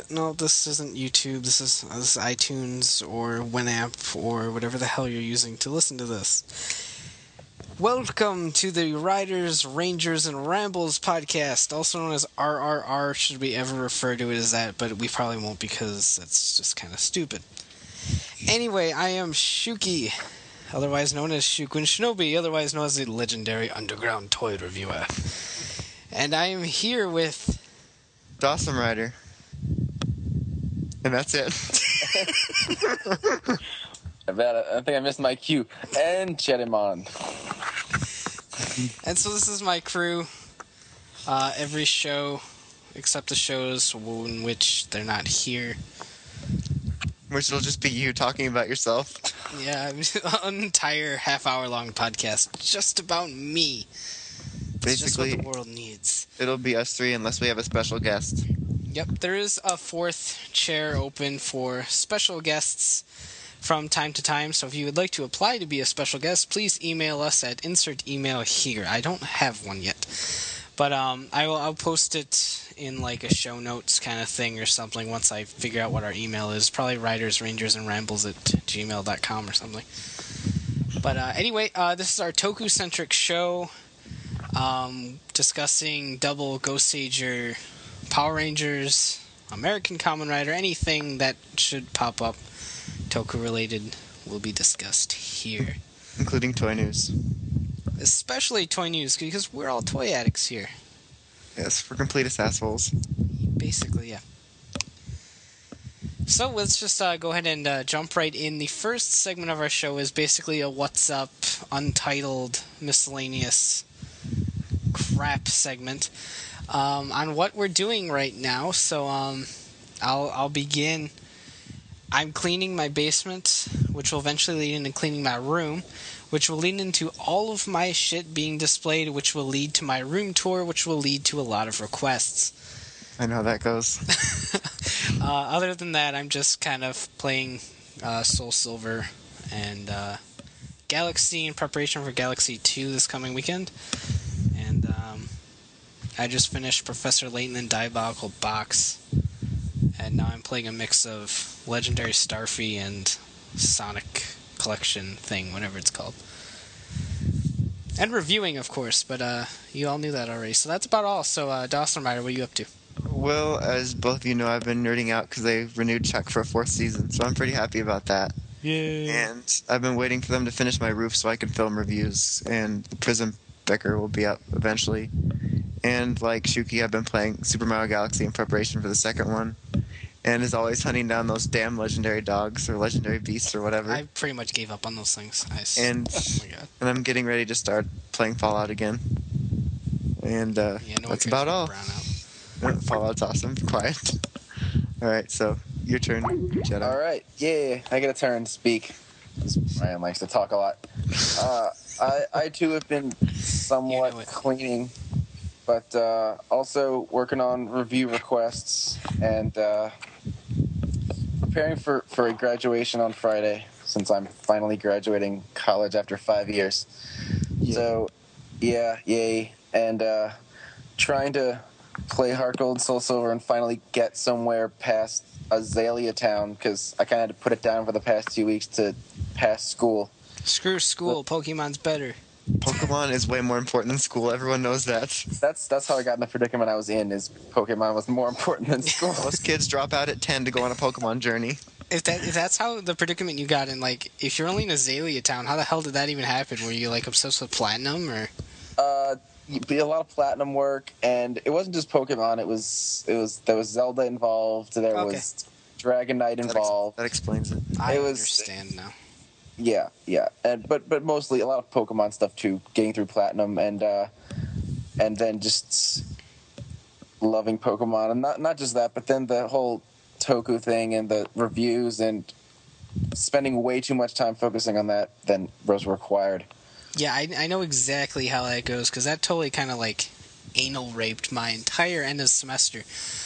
No, this isn't YouTube. This is iTunes or Winamp or whatever the hell you're using to listen to this. Welcome to the Riders, Rangers, and Rambles podcast, also known as RRR, should we ever refer to it as that, but we probably won't because it's just kind of stupid. Anyway, I am Shuki, otherwise known as Shukun Shinobi, otherwise known as the legendary underground toy reviewer. And I am here with... Dawson Rider. And that's it. I think I missed my cue. And Chedimon. And so this is my crew. Every show, except the shows in which they're not here. Which will just be you talking about yourself. Yeah, an entire half-hour-long podcast just about me. It's just what the world needs. It'll be us three unless we have a special guest. Yep, there is a fourth chair open for special guests from time to time, so if you would like to apply to be a special guest, please email us at insert email here. I don't have one yet, but I'll post it in like a show notes kind of thing or something once I figure out what our email is. Probably Riders, Rangers, and Rambles at gmail.com or something. But anyway, this is our Toku-centric show, discussing Double, Ghost Sager, Power Rangers, American Kamen Rider, anything that should pop up Toku-related will be discussed here. Including toy news. Especially toy news, because we're all toy addicts here. Yes, we're completist assholes. Basically, yeah. So let's just go ahead and jump right in. The first segment of our show is basically a What's Up, untitled, miscellaneous crap segment on what we're doing right now. So I'll begin. I'm cleaning my basement, which will eventually lead into cleaning my room, which will lead into all of my shit being displayed, which will lead to my room tour, which will lead to a lot of requests. I know how that goes. Other than that, I'm just kind of playing Soul Silver and Galaxy in preparation for Galaxy 2 this coming weekend. And I just finished Professor Layton and Diabolical Box. And now I'm playing a mix of Legendary Starfy and Sonic Collection thing, whatever it's called. And reviewing, of course, but you all knew that already. So that's about all. So, Dawson Rider, what are you up to? Well, as both of you know, I've been nerding out because they renewed Chuck for a 4th season, so I'm pretty happy about that. Yay. And I've been waiting for them to finish my roof so I can film reviews, and the Prism Becker will be up eventually. And like Shuki, I've been playing Super Mario Galaxy in preparation for the second one. And is always hunting down those damn legendary dogs or legendary beasts or whatever. I pretty much gave up on those things. Oh my God. And I'm getting ready to start playing Fallout again. And that's about all. Fallout's awesome. Quiet. Alright, so your turn, Jedi. Alright, yeah, I get a turn to speak. Ryan likes to talk a lot. I too have been somewhat cleaning, but also working on review requests and preparing for a graduation on Friday, since I'm finally graduating college after 5 years. Yeah. So, yeah, yay. And trying to play Heart Gold, Soul Silver, and finally get somewhere past Azalea Town, because I kind of had to put it down for the past 2 weeks to pass school. Screw school, Pokemon's better. Pokemon is way more important than school. Everyone knows that. That's how I got in the predicament I was in, is Pokemon was more important than school. Most kids drop out at 10 to go on a Pokemon journey. If that's how the predicament you got in, like, if you're only in Azalea Town, how the hell did that even happen? Were you, like, obsessed with Platinum, or...? A lot of Platinum work, and it wasn't just Pokemon. There was Zelda involved. There was Dragon Knight involved. That explains it. I understand now. Yeah, but mostly a lot of Pokemon stuff too. Getting through Platinum and then just loving Pokemon, and not just that, but then the whole Toku thing and the reviews and spending way too much time focusing on that than was required. Yeah, I know exactly how that goes, because that totally kind of, like, anal raped my entire end of semester.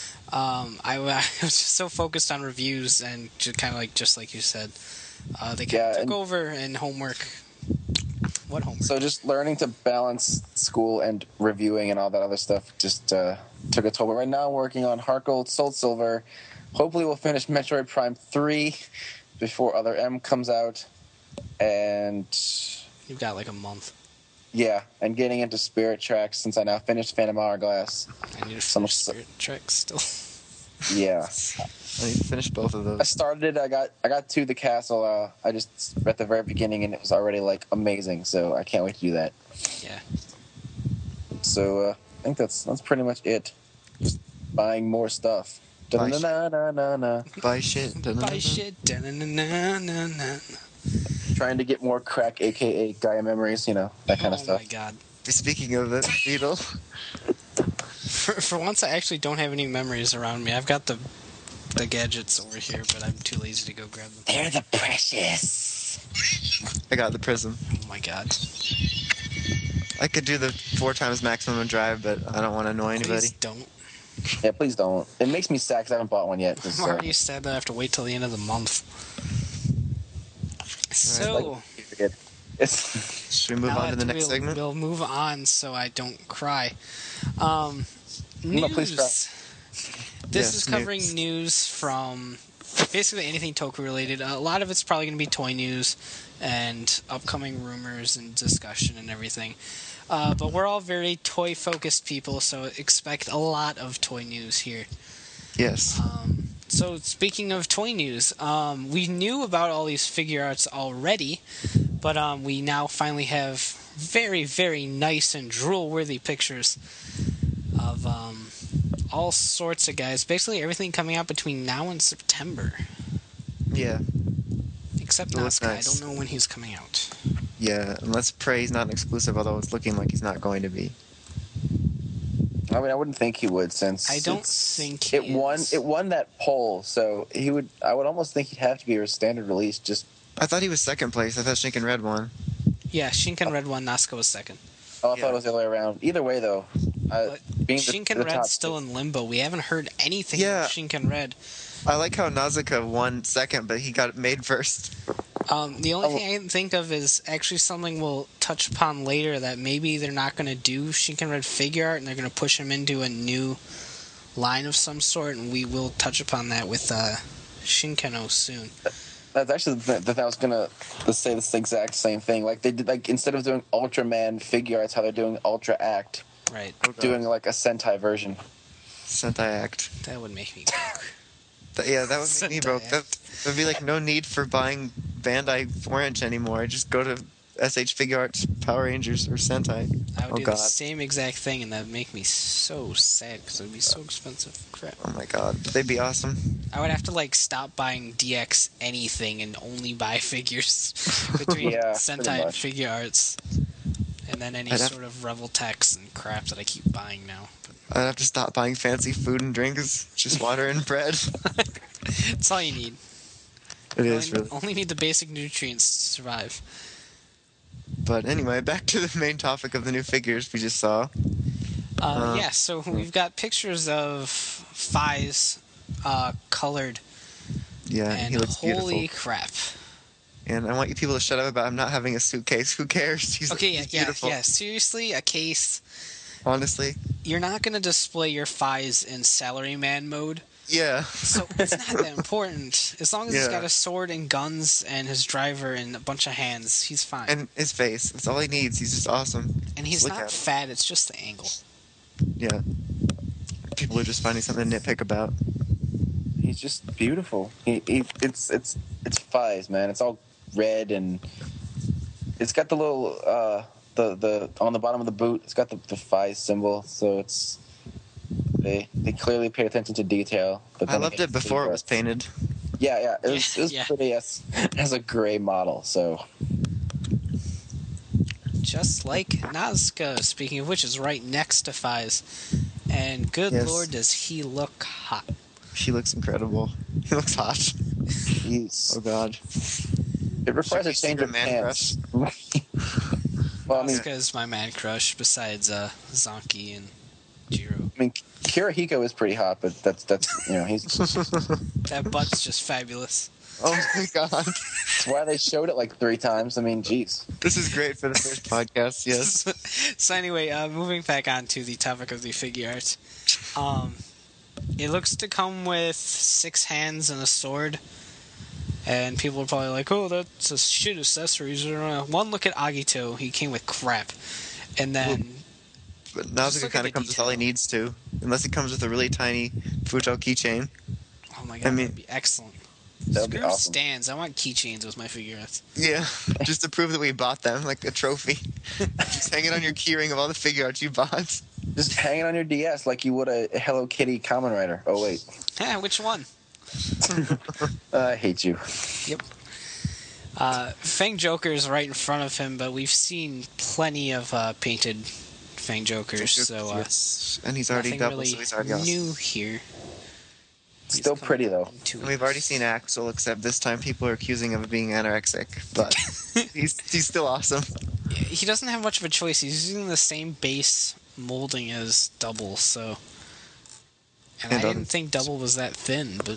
I was just so focused on reviews and just kind of like, just like you said, they kind of took over in homework. What homework? So just learning to balance school and reviewing and all that other stuff just took a toll. But right now I'm working on Heart Gold, Soul Silver, hopefully we'll finish Metroid Prime 3 before Other M comes out. And You've got like a month. yeah, and getting into Spirit Tracks since I now finished Phantom Hourglass. I need to Some- finish Spirit Tracks still. Yeah. I need to finish both of I those. started it. I got to the castle. I just at the very beginning, and it was already like amazing. So I can't wait to do that. Yeah. So I think that's pretty much it. Just buying more stuff. Buy shit. Da-na-na-na-na. Buy shit. Buy shit. Da-na-na-na-na-na. Trying to get more crack, aka Gaia memories. You know, that kind of Oh stuff. my god. Speaking of it, Beetle. For once, I actually don't have any memories around me. I've got the gadgets over here, but I'm too lazy to go grab them. They're the precious. I got the prism. Oh my god. I could do the 4 times maximum drive, but I don't want to annoy anybody. Please don't. Yeah, please don't. It makes me sad 'cause I haven't bought one yet. 'cause, I'm already sad that I have to wait till the end of the month. So, it's Should we move now on to the that next segment? We'll move on so I don't cry. No, please cry. News. This Yes, is covering news from basically anything Toku related. A lot of it's probably going to be toy news and upcoming rumors and discussion and everything. But we're all very toy focused people, so expect a lot of toy news here. Yes. So speaking of toy news, we knew about all these figure arts already, but we now finally have very, very nice and drool-worthy pictures of all sorts of guys. Basically everything coming out between now and September. Yeah. Except It looks Nazca. nice. I don't know when he's coming out. Yeah. And let's pray he's not an exclusive, although it's looking like he's not going to be. I mean, I wouldn't think he would, since I don't think he it won. is. It won that poll, so he would. I would almost think he'd have to be a standard release. Just I thought he was second place. I thought Shinken Red won. Yeah, Shinken Red won, Nazca was second. I Yeah. thought it was the other way around. Either way, though, But being Shinken the Red's top still two- in limbo. We haven't heard anything Yeah. about Shinken Red. I like how Nausicaa won second, but he got made first. The only thing I can think of is actually something we'll touch upon later, that maybe they're not going to do Shinken Red figure art and they're going to push him into a new line of some sort, and we will touch upon that with Shinkeno soon. That's actually that I was gonna say this exact same thing. Like they did, like instead of doing Ultraman figure arts, how they're doing Ultra Act, Right. doing like a Sentai version. Sentai Act. That would make me broke. Yeah, that would make me Sentai broke. That Act. would be like no need for buying Bandai 4-inch anymore. Just go to SH Figure Arts, Power Rangers, or Sentai. I would Oh do god. the same exact thing, and that would make me so sad because it would be so expensive. Crap. Oh my god. But they'd be awesome. I would have to like stop buying DX anything and only buy figures between Yeah, pretty Sentai and much. figure arts, and then any I'd have- sort of Revel Techs and crap that I keep buying now. I'd have to stop buying fancy food and drinks. Just water and bread. It's all you need. It is really. Only need the basic nutrients to survive. But anyway, back to the main topic of the new figures we just saw. Yeah, so we've got pictures of Fies colored, Yeah, and he looks holy beautiful. crap. And I want you people to shut up about him not having a suitcase. Who cares? He's, Okay, he's yeah, beautiful. seriously, a case. Honestly, You're not going to display your Fies in salaryman mode, yeah. so it's not that important. As long as he's Yeah. got a sword and guns and his driver and a bunch of hands, he's fine. And his face. That's all he needs. He's just awesome. And he's Look not at him. fat, it's just the angle. Yeah. People are just finding something to nitpick about. He's just beautiful. It's Fies, man. It's all red and it's got the little the on the bottom of the boot. It's got the Fies symbol, so it's they clearly paid attention to detail. But I then loved again, it before it was pretty painted. Yeah, it was Yeah. pretty as a gray model. So Just like Nazca, speaking of which, is right next to Fies. And good Yes. lord, does he look hot. She looks incredible. He looks hot. he's Oh god. it requires Should a we see change the of man pants. Well, I mean, Nazca is my man crush, besides Zonky and Jiro. Kirihiko is pretty hot, but that's he's That butt's just fabulous. Oh my god. that's why they showed it like 3 times. I mean, geez. This is great for the first podcast, yes. So anyway, moving back on to the topic of the figure arts. It looks to come with 6 hands and a sword. And people are probably like, oh, that's a shit accessories. One look at Agito, he came with crap. And then... But Nausicaa kind of comes with all he needs to. Unless he comes with a really tiny Futo keychain. Oh my god, that'd be excellent. That'd be Screw awesome. stands. I want keychains with my figurettes. Yeah, just to prove that we bought them, like a trophy. Just hang it on your keyring of all the figure arts you bought. Just hang it on your DS like you would a Hello Kitty Kamen Rider. Oh, wait. Which one? I hate you. Yep. Fang Joker's right in front of him, but we've seen plenty of painted Fang Jokers, so yes. And he's already nothing double, really so he's already awesome. new here. Still pretty, though. And we've already seen Axel, except this time people are accusing him of being anorexic, but he's still awesome. He doesn't have much of a choice. He's using the same base molding as Double, so... And I didn't think Double was that thin, but...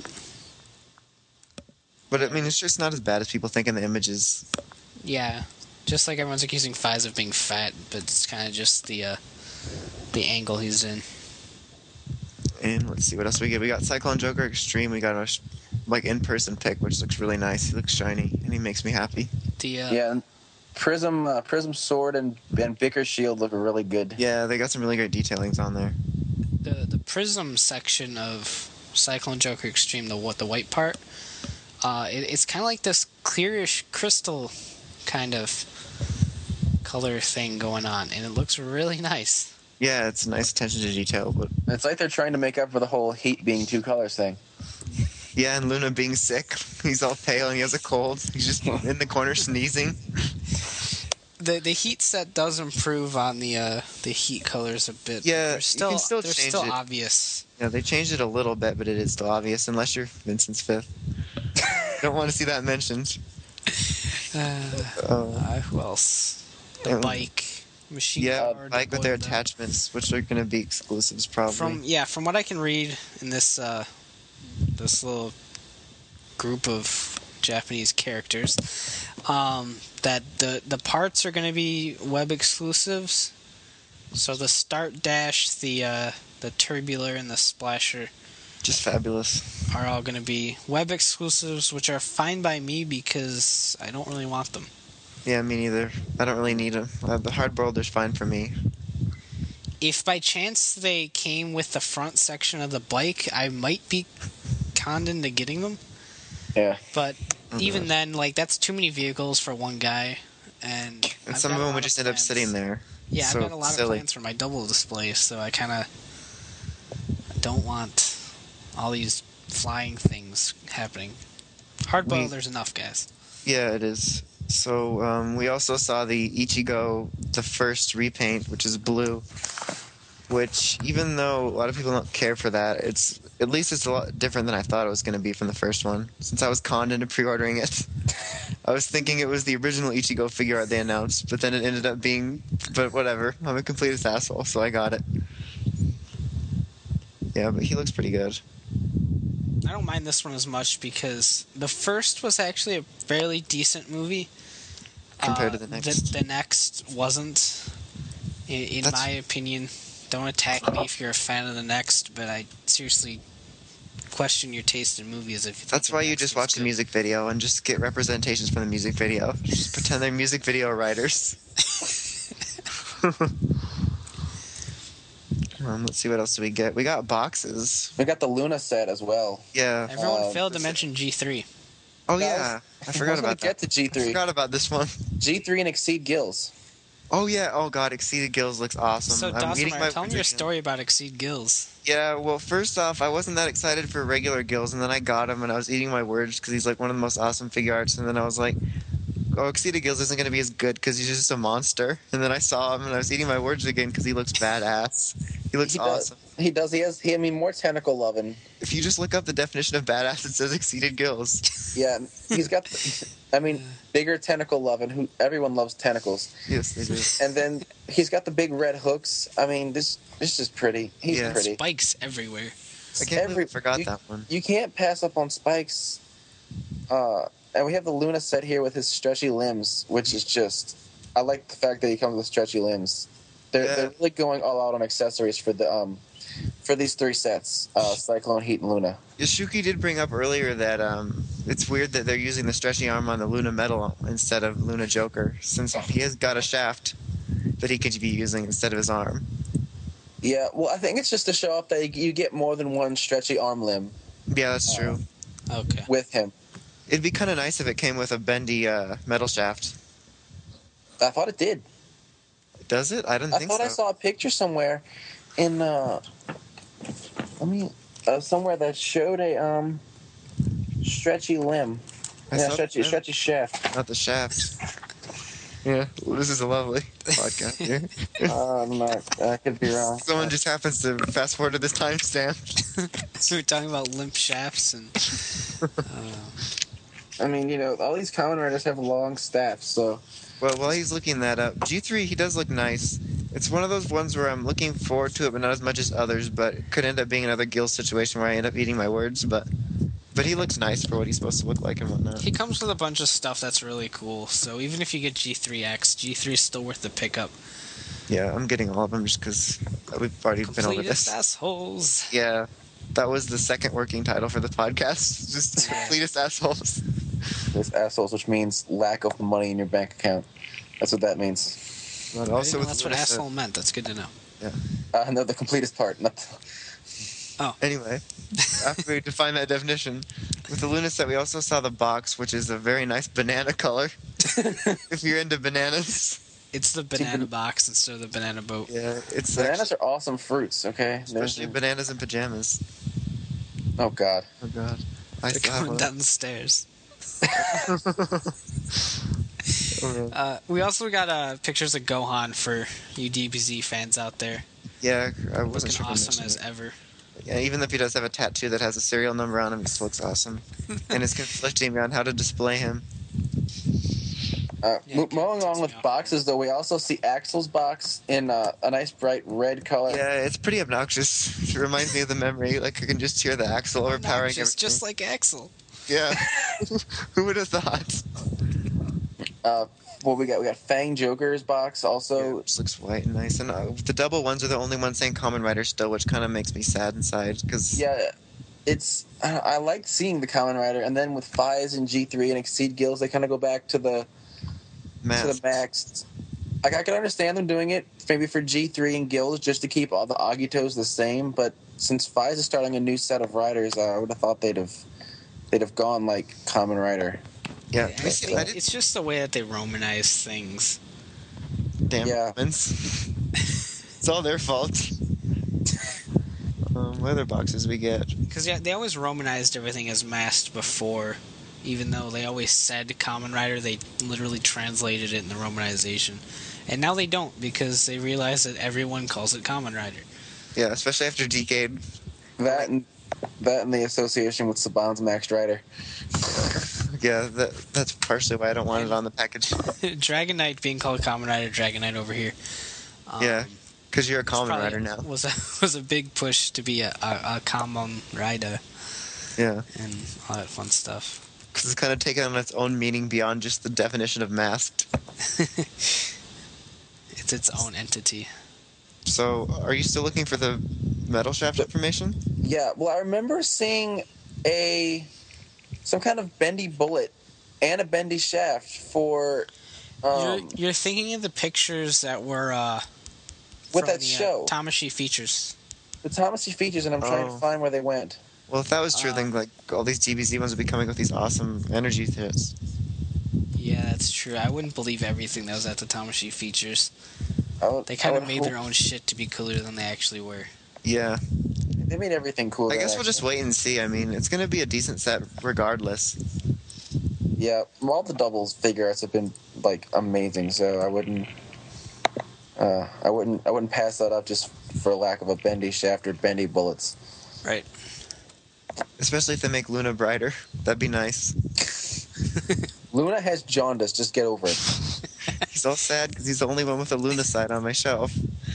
But, I mean, it's just not as bad as people think in the images. Yeah. Just like everyone's accusing Fies of being fat, but it's kind of just the angle he's in. And let's see what else we get. We got Cyclone Joker Extreme. We got our in-person pick, which looks really nice. He looks shiny, and he makes me happy. Yeah, and Prism Sword and Vickers Shield look really good. Yeah, they got some really great detailings on there. The Prism section of Cyclone Joker Extreme, the white part, it's kind of like this clearish crystal kind of color thing going on, and it looks really nice. Yeah, it's a nice attention to detail, but It's like they're trying to make up for the whole heat being 2 colors thing. yeah, and Luna being sick. He's all pale and he has a cold. He's just in the corner sneezing. The heat set does improve on the heat colors a bit. Yeah, they're still, you can still they're change still it. obvious. Yeah, they changed it a little bit, but it is still obvious, unless you're Vincent's fifth. Don't want to see that mentioned. Who else? The bike. Machine Guard, bike with their Boiler. attachments, which are going to be exclusives probably. From what I can read in this this little group of Japanese characters, that the parts are going to be web exclusives. So the Start Dash, the Tubular, and the Splasher Just fabulous. are all going to be web exclusives, which are fine by me because I don't really want them. Yeah, me neither. I don't really need them. The hard-boiled's fine for me. If by chance they came with the front section of the bike, I might be conned into getting them. Yeah. But even then, that's too many vehicles for one guy. And some of them would just end up sitting there. Yeah, So I've got a lot silly. of plans for my double display, so I kind of don't want all these flying things happening. Hardboiled, there's enough, guys. Yeah, it is. So we also saw the Ichigo, the first repaint, which is blue. Which, even though a lot of people don't care for that, it's a lot different than I thought it was going to be from the first one. Since I was conned into pre-ordering it, I was thinking it was the original Ichigo figure art they announced, but then it ended up being. But whatever, I'm a completist asshole, so I got it. Yeah, but he looks pretty good. I don't mind this one as much because the first was actually a fairly decent movie. Compared to the next. The next wasn't, in my opinion. Don't attack me if you're a fan of the next, but I seriously question your taste in movies if you think That's the why you next just is watch the good. music video and just get representations from the music video. Just pretend they're music video writers. Let's see what else do we get. We got boxes. We got the Luna set as well. Yeah. Everyone failed to mention G3. Oh yeah, I forgot about that. Get to G3. I forgot about this one. G3 and Exceed Gills. Oh yeah. Oh god, Exceeded Gills looks awesome. So, I'm eating Dawson, my tell me your story about Exceed Gills. Yeah, well, first off, I wasn't that excited for regular Gills, and then I got him, and I was eating my words because he's like one of the most awesome figure arts, and then I was like, oh, Exceeded Gills isn't going to be as good because he's just a monster. And then I saw him, and I was eating my words again because he looks badass. He looks awesome. He does. He has. More tentacle loving. If you just look up the definition of badass, it says Exceeded Gills. Yeah, he's got. Bigger tentacle loving. Who everyone loves tentacles. Yes, they do. And then he's got the big red hooks. I mean, this is pretty. He's pretty. Spikes everywhere. I can't believe I forgot that one. You can't pass up on Spikes. And we have the Luna set here with his stretchy limbs, which is just. I like the fact that he comes with stretchy limbs. They're really going all out on accessories for for these 3 sets: Cyclone, Heat, and Luna. Yashuki did bring up earlier that it's weird that they're using the stretchy arm on the Luna Metal instead of Luna Joker, since he has got a shaft that he could be using instead of his arm. Yeah, well, I think it's just to show off that you get more than one stretchy arm limb Yeah, that's true. Okay. with him. It'd be kind of nice if it came with a bendy metal shaft. I thought it did. Does it? I didn't I think thought so. I saw a picture somewhere in somewhere that showed a stretchy limb. I Yeah, saw the limb, stretchy shaft. not the shaft. Yeah, well, this is a lovely podcast here. I could be wrong. Someone just happens to fast forward to this timestamp. So we're talking about limp shafts and. I mean, all these Kamen Riders have long staffs, so Well, while he's looking that up, G3, he does look nice. It's one of those ones where I'm looking forward to it, but not as much as others, but it could end up being another Gil situation where I end up eating my words, but he looks nice for what he's supposed to look like and whatnot. He comes with a bunch of stuff that's really cool, so even if you get G3X, G3 is still worth the pickup. Yeah, I'm getting all of them just because we've already been over Completest this. assholes. Yeah, that was the second working title for the podcast. Just Yeah. completest assholes. there's assholes, which means lack of money in your bank account. That's what that means. But I didn't also know with that's what Luna asshole meant. That's good to know. No, the completest part. Not Anyway, after we define that definition, with the Luna set, we also saw the box, which is a very nice banana color. If you're into bananas. It's the banana box instead of the banana boat. Yeah, it's Bananas are awesome fruits, okay? especially bananas in pajamas. Oh, God. Oh god, I They're still have coming one. down the stairs. Okay. We also got pictures of Gohan for you DBZ fans out there. Yeah, I wasn't Looking sure. if I awesome mentioned as it. ever. Yeah, even if he does have a tattoo that has a serial number on him, he still looks awesome. And it's conflicting me on how to display him. Yeah, Moving on with yeah. boxes, though, we also see Axel's box in a nice bright red color. Yeah, it's pretty obnoxious. It reminds me of the memory. Like, I can just hear the Axel overpowering Just like Axel. Yeah. Who would have thought? Well, we got Fang Joker's box also. Which looks white and nice. And the double ones are the only ones saying Kamen Rider still, which kind of makes me sad inside. Cause Yeah, I like seeing the Kamen Rider, and then with Fies and G3 and Exceed Gills, they kind of go back to the max. Like, I can understand them doing it maybe for G3 and Gills just to keep all the Agitos the same, but since Fies is starting a new set of riders, I would have thought they'd have gone like Kamen Rider. Yeah, I think it's just the way that they romanize things. damn Yeah. Romans. It's all their fault. What other boxes we get? Because they always romanized everything as masked before, even though they always said Kamen Rider, they literally translated it in the romanization. And now they don't, because they realize that everyone calls it Kamen Rider. Yeah, especially after Decade. That and the association with Saban's Max Rider. Yeah, that's partially why I don't want it on the package. Dragon Knight being called Kamen Rider, Dragon Knight over here. Yeah, because you're a it's Kamen probably- Rider now. Was a big push to be a Kamen Rider Yeah, and all that fun stuff. because it's kind of taken on its own meaning beyond just the definition of masked. It's its own entity. So, are you still looking for the metal shaft information? Yeah, well, I remember seeing some kind of bendy bullet and a bendy shaft for You're thinking of the pictures that were with from that the, show. Tamashii features. The Thomasy features, and I'm trying to Oh. find where they went. Well, if that was true, then like all these DBZ ones would be coming with these awesome energy hits. Yeah, that's true. I wouldn't believe everything that was at the Tamashii features. They kind of made their own shit to be cooler than they actually were. Yeah, They made everything cool. I guess that we'll just actually- wait and see. I mean, it's going to be a decent set regardless. Yeah, all the doubles figure outs have been like amazing. So I wouldn't pass that up just for lack of a bendy shaft or bendy bullets. Right. Especially if they make Luna brighter. That'd be nice. Luna has jaundice. Just get over it. He's all sad because he's the only one with a Luna side on my shelf.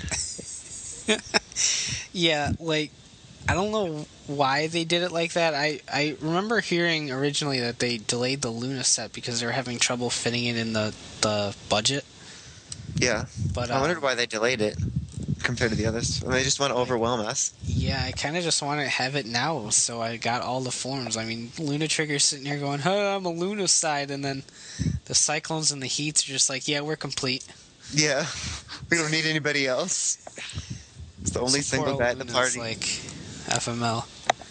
Yeah, like, I don't know why they did it like that. I remember hearing originally that they delayed the Luna set because they were having trouble fitting it in the budget. Yeah, But I wondered why they delayed it. compared to the others. And they just want to overwhelm us. Yeah, I kind of just want to have it now, so I got all the forms. I mean, Luna Trigger's sitting here going, "Huh, I'm a Luna side," and then the Cyclones and the Heats are just like, "Yeah, we're complete." Yeah. We don't need anybody else. It's the only So single poor bat in the Luna's party. like FML.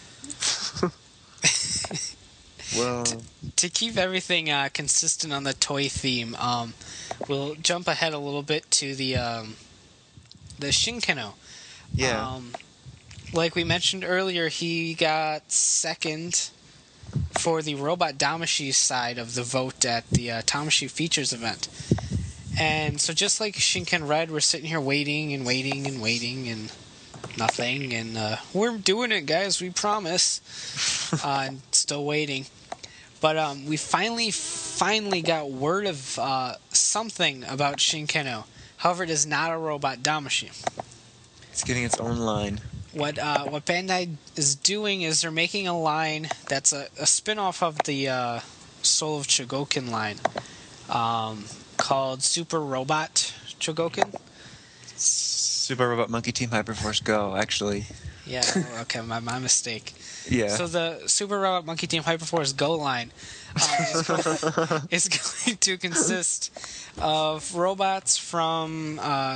Well, To keep everything consistent on the toy theme, we'll jump ahead a little bit to the Shinkano. yeah. Like we mentioned earlier, he got second for the Robot Damashi side of the vote at the Tamashii Features event. And so just like Shinken Red, we're sitting here waiting and waiting and waiting and nothing. And we're doing it, guys, we promise. And still waiting. But we finally got word of something about Shinkano. However, it is not a Robot Damashi. It's getting its own line. What Bandai is doing is they're making a line that's a spin-off of the Soul of Chogokin line called Super Robot Chogokin. Super Robot Monkey Team Hyperforce Go, actually. Yeah, okay, my mistake. Yeah. So the Super Robot Monkey Team Hyperforce Go line is going to consist of robots from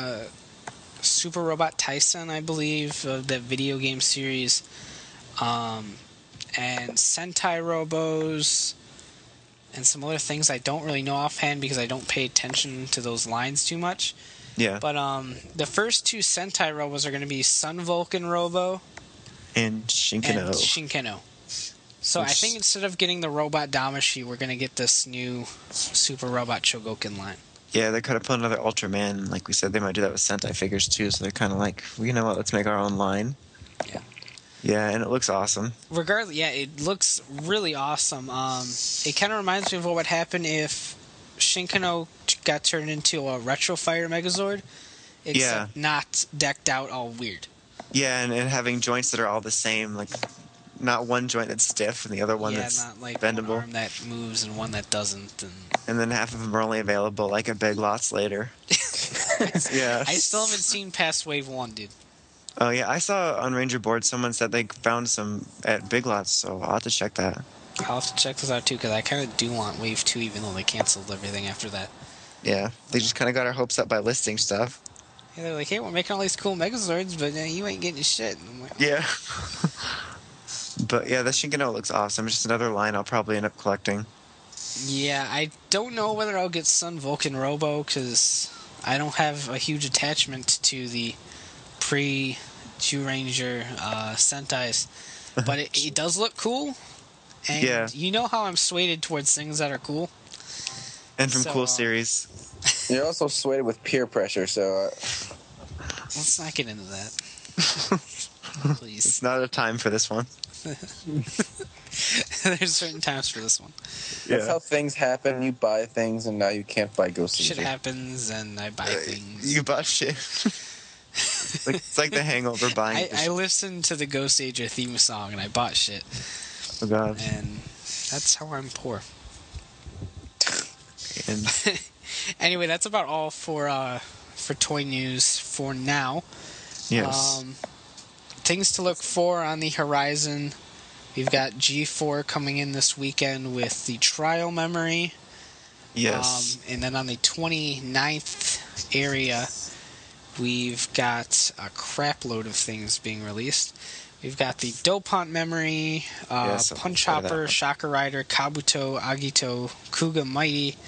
Super Robot Tyson, I believe, that video game series, and Sentai Robos, and some other things I don't really know offhand because I don't pay attention to those lines too much. Yeah. But the first two Sentai Robos are going to be Sun Vulcan Robo And Shinkano. and Shinkano. So I think instead of getting the Robot Damashi, we're going to get this new Super Robot Chogokin line. Yeah, they could have put another Ultraman. Like we said, they might do that with Sentai figures too. So they're kind of like, well, you know what? Let's make our own line. Yeah. Yeah, and it looks awesome. Regardless, yeah, it looks really awesome. It kind of reminds me of what would happen if Shinkano got turned into a Retro Fire Megazord, except not decked out all weird. Yeah, and having joints that are all the same, like not one joint that's stiff and the other one that's not like bendable. one arm that moves and one that doesn't. And then half of them are only available like at Big Lots later. Yeah. I still haven't seen past Wave 1, dude. Oh yeah, I saw on Ranger Board someone said they found some at Big Lots, so I'll have to check that. I'll have to check this out too, because I kind of do want Wave 2, even though they canceled everything after that. Yeah, they just kind of got our hopes up by listing stuff. Yeah, they're like, hey, we're making all these cool Megazords, but you ain't getting shit. And I'm like, Yeah. But yeah, the Shinkano looks awesome. It's just another line I'll probably end up collecting. yeah, I don't know whether I'll get Sun Vulcan Robo, because I don't have a huge attachment to the pre-Ranger Sentais. But it does look cool. And Yeah. you know how I'm swayed towards things that are cool? And from So, Cool Series. You're also swayed with peer pressure, so Let's not get into that. Please. It's not a time for this one. There's certain times for this one. that's how things happen. You buy things, and now you can't buy Ghost Shit Seeker. happens, and I buy things. You bought shit. It's like the Hangover buying. I listened to the Ghost Ager theme song, and I bought shit. Oh god. And that's how I'm poor. And Anyway, that's about all for toy news for now. yes. Things to look for on the horizon. We've got G4 coming in this weekend with the trial memory. Yes. And then on the 29th area, we've got a crap load of things being released. We've got the Dopant memory, Yes, I'm Punch excited for that Hopper, one. Shocker Rider, Kabuto, Agito, Kuga Mighty,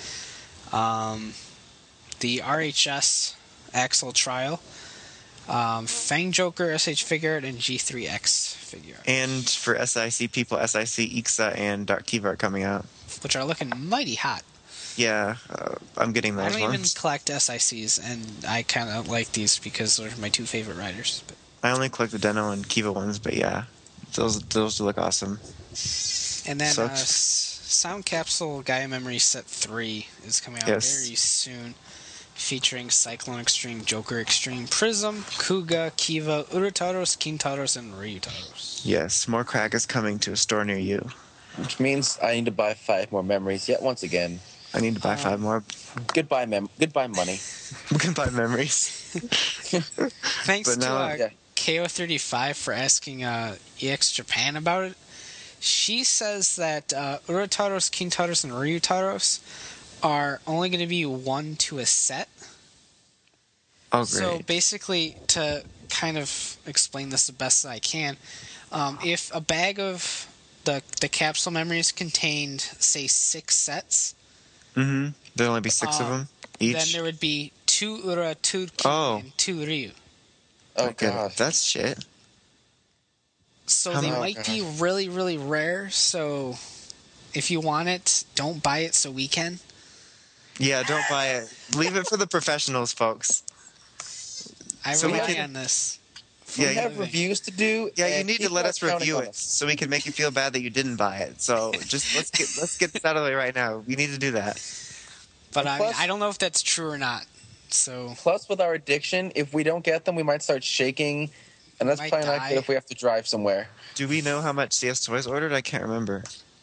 the RHS Axel Trial, Fang Joker, SH Figure Art, and G3X Figure Art, And for SIC people, SIC Ixa and Dark Kiva are coming out. which are looking mighty hot. Yeah, I'm getting I those don't even ones. collect SICs, and I kind of like these because they're my two favorite riders. But I only collect the Deno and Kiva ones, but yeah, those do look awesome. And then Sucks. Sound Capsule Gaia Memory Set 3 is coming out Yes. very soon, featuring Cyclone Extreme, Joker Extreme, Prism, Kuga, Kiva, Urutaros, Kintaros, and Ryutaros. Yes, more crack is coming to a store near you. Which means I need to buy 5 more memories. Yet once again, I need to buy 5 more. goodbye money. We can buy memories. Thanks But now- to Yeah. KO35 for asking EX Japan about it. She says that Urotaros, Kintaros, and Ryutaros are only going to be 1 to a set. Oh, great. So basically, to kind of explain this the best that I can, if a bag of the capsule memories contained, say, 6 sets, Mm-hmm. There'll only be 6 of them each. then there would be 2 Ura, 2 Ki, Oh. and 2 Ryu. Oh Okay, god. that's shit. So How they about- might be really, really rare. So if you want it, don't buy it so we can. Yeah, don't buy it. Leave it for the professionals, folks. I So we rely can- on this. for Yeah, We a have living. reviews to do. Yeah, you and need to people let are us counting review on it us. so we can make you feel bad that you didn't buy it. So just let's get this out of the way right now. We need to do that. But Plus- I don't know if that's true or not. So Plus, with our addiction, if we don't get them, we might start shaking, and that's Might probably not die. good if we have to drive somewhere. Do we know how much CS Toys ordered? I can't remember.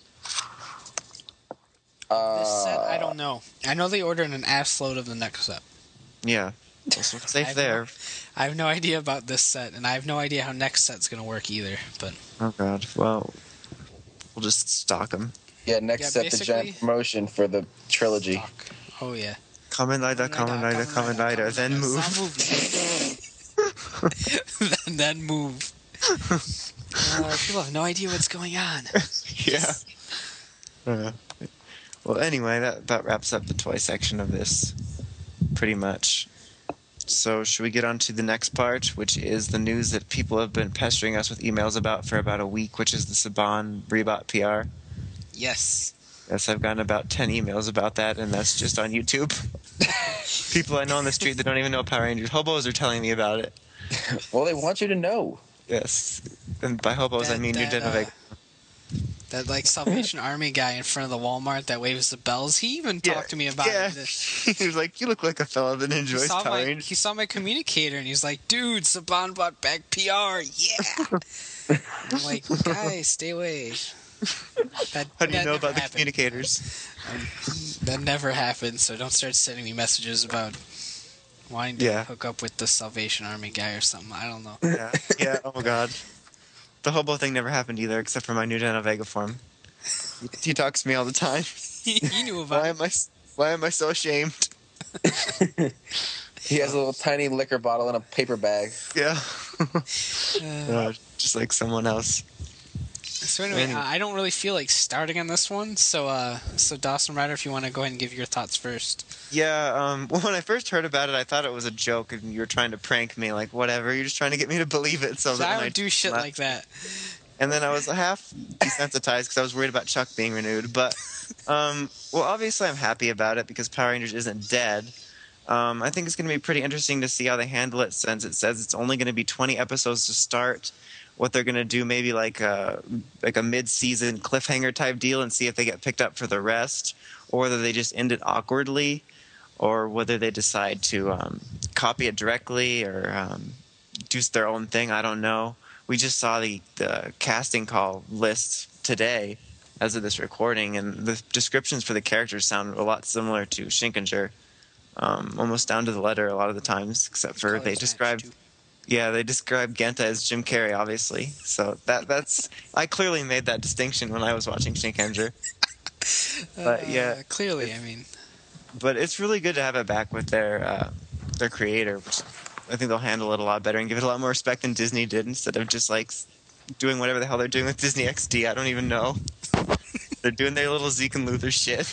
this set, I don't know. I know they ordered an ass load of the next set. Yeah, so I safe have there. I have no idea about this set, and I have no idea how next set's going to work either. But Oh god. Well, we'll just stock them. Yeah, next Yeah, set, the basically- giant promotion for the trilogy. fuck. Oh yeah. Kamen Rider, then move. then move. People have no idea what's going on. Yeah. Well, anyway, that wraps up the toy section of this, pretty much. So, should we get on to the next part, which is the news that people have been pestering us with emails about for about a week, which is the Saban Rebot PR? Yes. Yes, I've gotten about 10 emails about that, and that's just on YouTube. People I know on the street that don't even know Power Rangers. Hobos are telling me about it. Well, they want you to know. Yes. And by hobos, I mean Eugenic. That like Salvation Army guy in front of the Walmart that waves the bells. He even talked to me about it. He was like, "You look like a fella that He enjoys saw, Power my, Rangers." he saw my communicator and he's like, "Dude, Saban bought back PR, yeah." I'm like, "Guys, stay away." That, How do you that know never about the happened. communicators? That never happened. So don't start sending me messages about wanting to Yeah. hook up with the Salvation Army guy or something. I don't know. Yeah. Oh my god. The hobo thing never happened either, except for my new Dana Vega form. He talks to me all the time. He knew about Why it. am I so ashamed? He has a little tiny liquor bottle in a paper bag. Yeah. Uh, Just like someone else. So anyway, Anyway. I don't really feel like starting on this one. So Dawson Ryder, if you want to go ahead and give your thoughts first. Yeah, well, when I first heard about it, I thought it was a joke and you were trying to prank me. Like, whatever, you're just trying to get me to believe it. So So that I when don't do shit like that. And then I was half desensitized because I was worried about Chuck being renewed. But, well, obviously I'm happy about it because Power Rangers isn't dead. I think it's going to be pretty interesting to see how they handle it since it says it's only going to be 20 episodes to start. What they're going to do, maybe like a mid-season cliffhanger type deal and see if they get picked up for the rest, or whether they just end it awkwardly, or whether they decide to copy it directly or do their own thing. I don't know. We just saw the casting call list today as of this recording, and the descriptions for the characters sound a lot similar to Shinkenger, almost down to the letter a lot of the times, except for they described Genta as Jim Carrey, obviously. So that's I clearly made that distinction when I was watching Shinkenger. But yeah, Clearly, I mean, but it's really good to have it back with their creator, which I think they'll handle it a lot better and give it a lot more respect than Disney did, instead of just like doing whatever the hell they're doing with Disney XD. I don't even know. They're doing their little Zeke and Luther shit.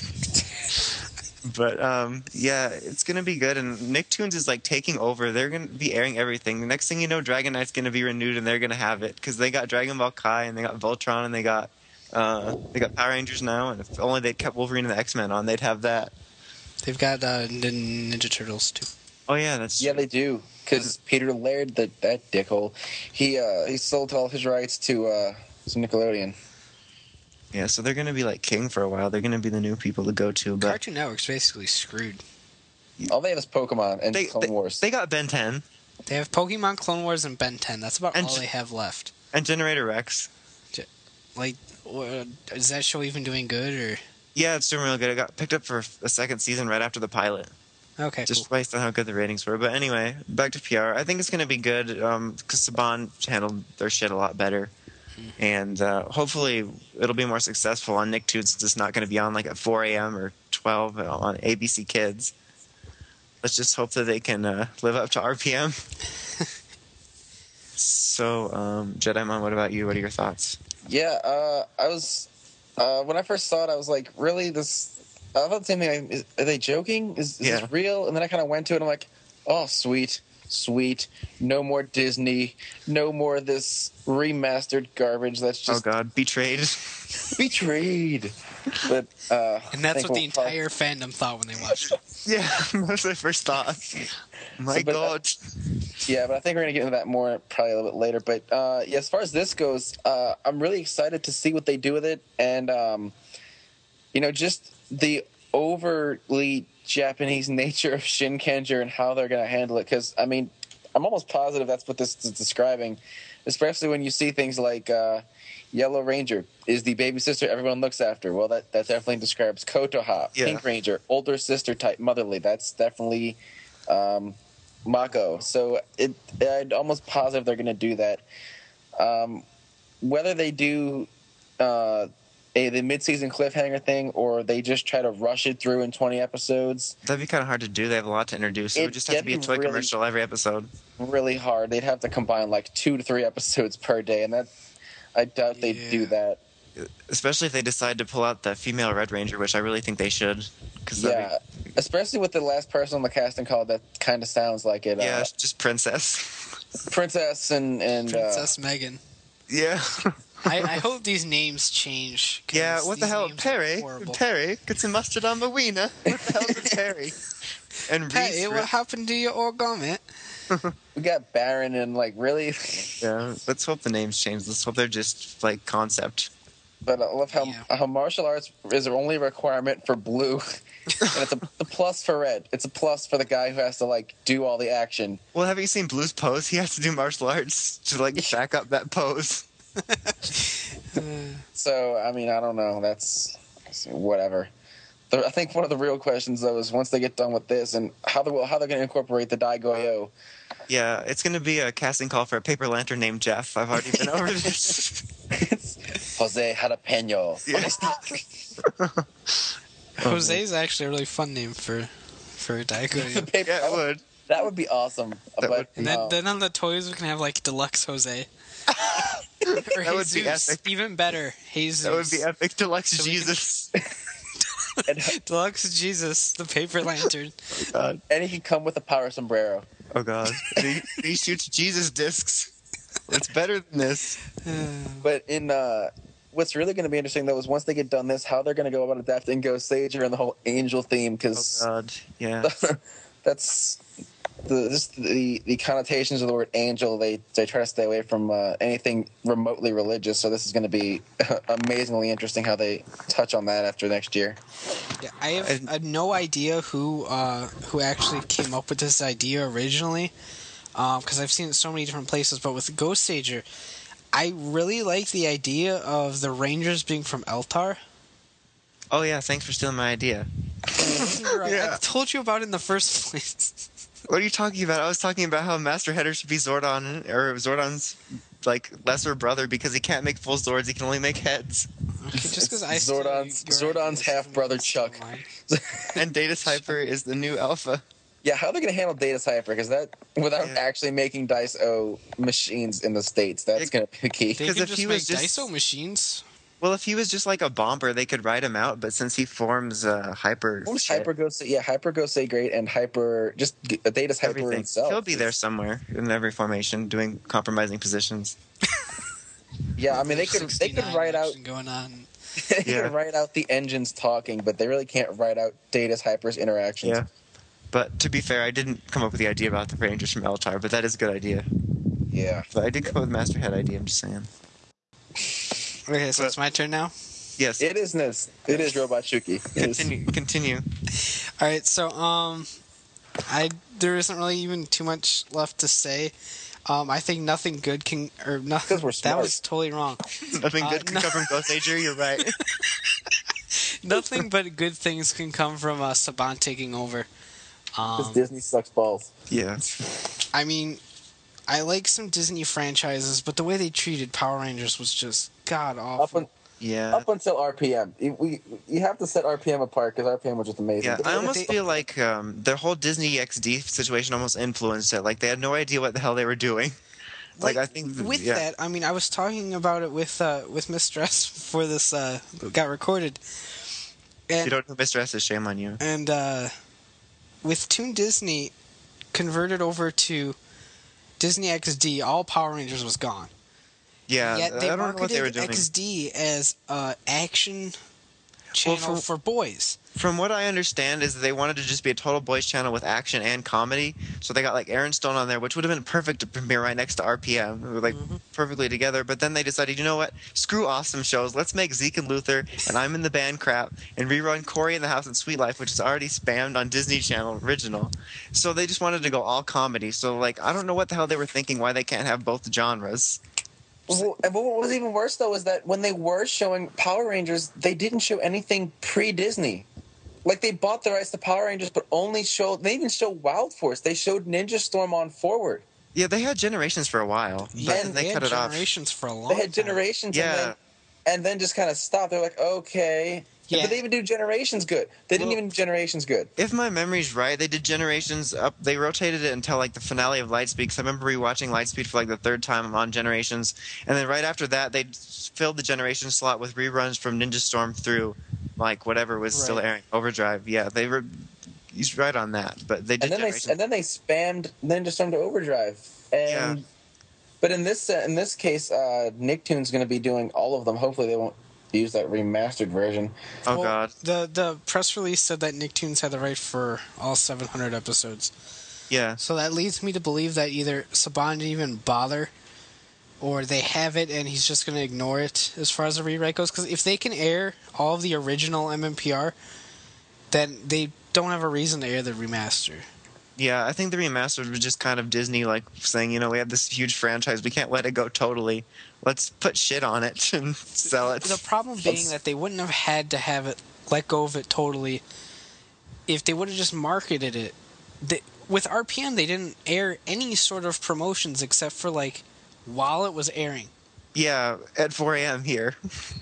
But yeah, it's gonna be good, and Nicktoons is like taking over. They're gonna be airing everything. The next thing you know, Dragon Knight's gonna be renewed, and they're gonna have it because they got Dragon Ball Kai and they got Voltron and they got Power Rangers now. And if only they'd kept Wolverine and the X-Men on, they'd have that. they've got Ninja Turtles too. Oh yeah, that's Yeah, they do. Because Peter Laird, that dickhole, he sold all his rights to Nickelodeon. yeah. So they're gonna be like king for a while. They're gonna be the new people to go to. But Cartoon Network's basically screwed. All they have is Pokemon and Clone Wars. they got Ben 10 They have Pokemon, Clone Wars, and Ben 10. That's about And all they have left. and Generator Rex. Like, is that show even doing good? Or Yeah, it's doing real good. It got picked up for a second season right after the pilot. Okay, just cool. based on how good the ratings were. But anyway, back to PR. I think it's going to be good because Saban handled their shit a lot better. And hopefully it'll be more successful on Nicktoons since it's not going to be on like at 4 a.m. or 12 on ABC Kids. Let's just hope that they can live up to RPM. So, Jedimon, what about you? What are your thoughts? Yeah, I was when I first saw it, I was like, really? This? I thought the same thing. Are they joking? Is Yeah. this real? And then I kind of went to it. And I'm like, oh, sweet. No more Disney. No more this remastered garbage. That's Oh just God, Betrayed. betrayed. But And that's I think what the we'll probably- entire fandom thought when they watched it. Yeah, that's my first thought. My but, God. Yeah, but I think we're gonna get into that more probably a little bit later. But yeah, as far as this goes, I'm really excited to see what they do with it, and just the overly Japanese nature of Shinkenger and how they're gonna handle it. Because I mean, I'm almost positive that's what this is describing, especially when you see things like Yellow Ranger is the baby sister everyone looks after. Well, that definitely describes Kotoha. Yeah. Pink Ranger, older sister type, motherly. That's definitely Mako. So I'd almost positive they're going to do that. Whether they do the mid-season cliffhanger thing or they just try to rush it through in 20 episodes, That'd be kind of hard to do. They have a lot to introduce. It would It'd just have to be a get toy really- commercial every episode. really hard. They'd have to combine like 2 to 3 episodes per day, and that I doubt they'd do that. Especially if they decide to pull out the female Red Ranger, which I really think they should. Cause Yeah, especially with the last person on the casting call, that kind of sounds like it. yeah, just Princess. Princess and Princess Megan. Yeah. I hope these names change. 'cause Yeah, what the these hell? names are Perry? horrible. Perry? Get some mustard on my wiener. What the hell's a Perry? And Hey, Reese. what happened to your origami? we got Baron and like really, Yeah, let's hope the names change. Let's hope they're just like concept. but I love Yeah. how martial arts is their only requirement for blue, and it's a plus for red. It's a plus for the guy who has to like do all the action. Well, have you seen Blue's pose? He has to do martial arts to like back up that pose. So I mean, I don't know. That's whatever. I think one of the real questions though is once they get done with this and how they're going to incorporate the Daigoyo. Yeah, it's going to be a casting call for a paper lantern named Jeff. I've already been over this. It's Jose Jalapeno. Yeah. Jose's actually a really fun name for a Daigo. Yeah, it would. That would be awesome. That would And then on the toys we can have like Deluxe Jose. Or That would be Jesus. epic. Even better, Jesus. That would be epic. Deluxe So we can- Jesus. Deluxe Jesus, the paper lantern. Oh God. And he can come with a power sombrero. Oh God. He shoots Jesus discs. It's better than this. But in what's really going to be interesting though is once they get done this, how they're going to go about adapting Ghost Sager and the whole angel theme Oh because God. Yeah. that's the connotations of the word angel. They try to stay away from anything remotely religious. So this is going to be amazingly interesting how they touch on that after next year. Yeah, I have no idea who actually came up with this idea originally, because I've seen it so many different places. But with Ghost Sager, I really like the idea of the Rangers being from Eltar. Oh yeah. Thanks for stealing my idea. Yeah. I told you about it in the first place. What are you talking about? I was talking about how Master Header should be Zordon, or Zordon's like lesser brother because he can't make full Zords. He can only make heads. Okay, just because I Zordon's half-brother Chuck. And Data Hyper is the new Alpha. Yeah, how are they going to handle Data Cypher? Because that, without Yeah. actually making Dice O machines in the States, that's going to be the key. They 'Cause can if just he make was just- Daiso machines. Well, if he was just like a bomber, they could write him out. But since he forms Hyper, shit, Hyper goes say great, and Hyper just Data's Hyper everything, himself. he'll be there somewhere in every formation doing compromising positions. Yeah, I mean they could 69 write out action going on. they Yeah. could write out the engines talking, but they really can't write out Data's Hyper's interactions. Yeah. But to be fair, I didn't come up with the idea about the Rangers from Eltar, but that is a good idea. Yeah. But I did come up with Master Head idea. I'm just saying. Okay, so But- it's my turn now. Yes. It is Robot Shuki. It is. Continue. All right, so there isn't really even too much left to say. I think nothing good can or nothing. 'Cause we're That smart. was totally wrong. Nothing good can no. come from Ghost Ager. You're right. Nothing but good things can come from Saban taking over. Because Disney sucks balls. Yeah. I mean, I like some Disney franchises, but the way they treated Power Rangers was just god awful. Yeah. Up until RPM. You have to set RPM apart because RPM was just amazing. Yeah, I almost feel like their whole Disney XD situation almost influenced it. Like, they had no idea what the hell they were doing. Like I think with that, I mean, I was talking about it with Mr. S before this got recorded. And, if you don't know Mr. S, is shame on you. And with Toon Disney converted over to Disney XD, all Power Rangers was gone. Yeah, Yet they I don't know what they were marketed doing. XD as action channel for boys. From what I understand is they wanted to just be a total boys channel with action and comedy. So they got like Aaron Stone on there, which would have been perfect to premiere right next to RPM. We were like perfectly together. But then they decided, you know what? Screw awesome shows. Let's make Zeke and Luther and I'm in the Band crap and rerun Corey in the House and Sweet Life, which is already spammed on Disney Channel original. So they just wanted to go all comedy. So like I don't know what the hell they were thinking. Why they can't have both genres. Well, and what was even worse though is that when they were showing Power Rangers, they didn't show anything pre-Disney. Like they bought the rights to Power Rangers, but only showed. They even showed Wild Force. They showed Ninja Storm on Forward. Yeah, they had Generations for a while, but then they cut it off. Generations for a long They had time. Generations, Yeah. and then just kind of stopped. They're like, okay, Yeah. but they even do Generations good. They didn't even do Generations good. If my memory's right, they did Generations up. They rotated it until like the finale of Lightspeed. Because I remember rewatching Lightspeed for like the third time on Generations, and then right after that, they filled the Generations slot with reruns from Ninja Storm through like whatever was still Right. airing. Overdrive. Yeah, they were. He's right on that, but they did. And then they spammed Ninja Storm to Overdrive. And Yeah. but in this case, Nicktoon's going to be doing all of them. Hopefully, they won't use that remastered version. Oh Well, God. The press release said that Nicktoons had the right for all 700 episodes. Yeah. So that leads me to believe that either Saban didn't even bother, or they have it and he's just going to ignore it as far as the rewrite goes. Because if they can air all of the original MMPR, then they don't have a reason to air the remaster. Yeah, I think the remastered was just kind of Disney like saying, you know, we have this huge franchise, we can't let it go totally. Let's put shit on it and sell it. The problem being that they wouldn't have had to have it let go of it totally if they would have just marketed it. With RPM, they didn't air any sort of promotions except for like while it was airing. Yeah, at 4 a.m. here.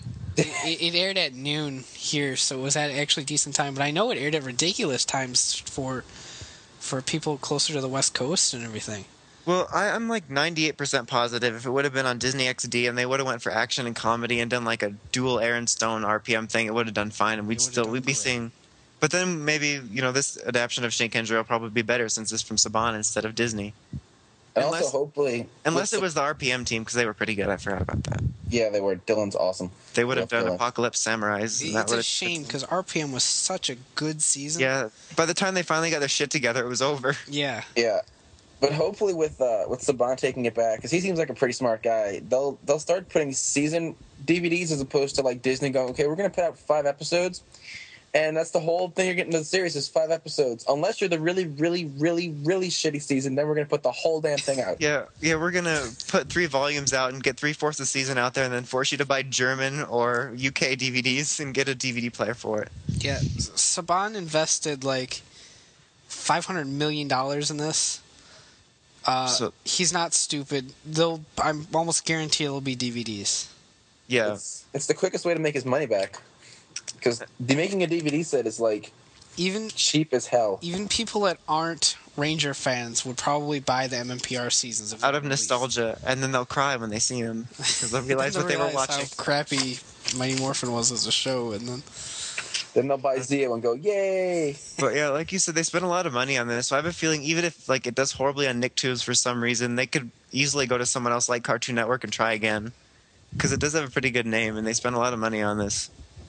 It aired at noon here, so it was at actually decent time. But I know it aired at ridiculous times for people closer to the West Coast and everything. Well, I'm like 98% positive if it would have been on Disney XD and they would have went for action and comedy and done like a dual Aaron Stone RPM thing, it would have done fine and we'd be great. seeing. But then maybe, you know, this adaptation of Shinken will probably be better since it's from Saban instead of Disney. And Unless- also, hopefully, Unless it was the RPM team because they were pretty good. I forgot about that. yeah, they were. Dylan's awesome. They would have Love done Dylan. Apocalypse Samurais. And that It's a would've- shame because RPM was such a good season. Yeah, by the time they finally got their shit together, it was over. Yeah. Yeah, but hopefully with Saban taking it back, because he seems like a pretty smart guy, they'll start putting season DVDs as opposed to like Disney going, okay, we're gonna put out 5 episodes, and that's the whole thing you're getting to the series is 5 episodes. Unless you're the really, really, really, really shitty season, then we're gonna put the whole damn thing out. Yeah, we're gonna put 3 volumes out and get 3/4 the season out there, and then force you to buy German or UK DVDs and get a DVD player for it. Yeah. Saban invested like $500 million in this. So- He's not stupid. I'm almost guarantee it'll be DVDs. Yeah, It's the quickest way to make his money back. Because making a DVD set is like Even cheap as hell. even people that aren't Ranger fans would probably buy the MMPR seasons if out they of were released. nostalgia, and then they'll cry when they see him because they'll realize They'll what they were realize watching. How crappy Mighty Morphin was as a show, and then Then they'll buy Zeo and go, yay! But yeah, like you said, they spent a lot of money on this. So I have a feeling even if like it does horribly on Nicktoons for some reason, they could easily go to someone else like Cartoon Network and try again. Because it does have a pretty good name, and they spent a lot of money on this.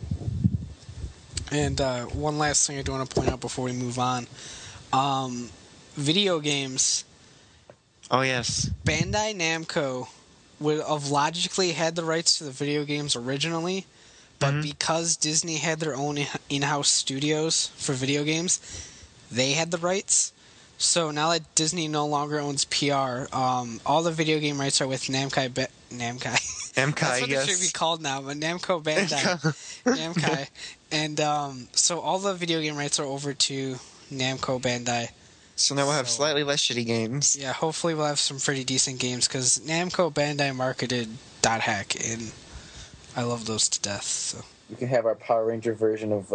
And one last thing I do want to point out before we move on. Video games. Oh yes, Bandai Namco would have logically had the rights to the video games originally, but because Disney had their own in-house studios for video games, they had the rights. So now that Disney no longer owns PR, all the video game rights are with Namco. Namco. That's what it should be yes. called now, but Namco Bandai. Namco. And so all the video game rights are over to Namco Bandai. So now we'll have So- slightly less shitty games. Yeah, hopefully we'll have some pretty decent games because Namco Bandai marketed Dot Hack, and I love those to death. So We can have our Power Ranger version of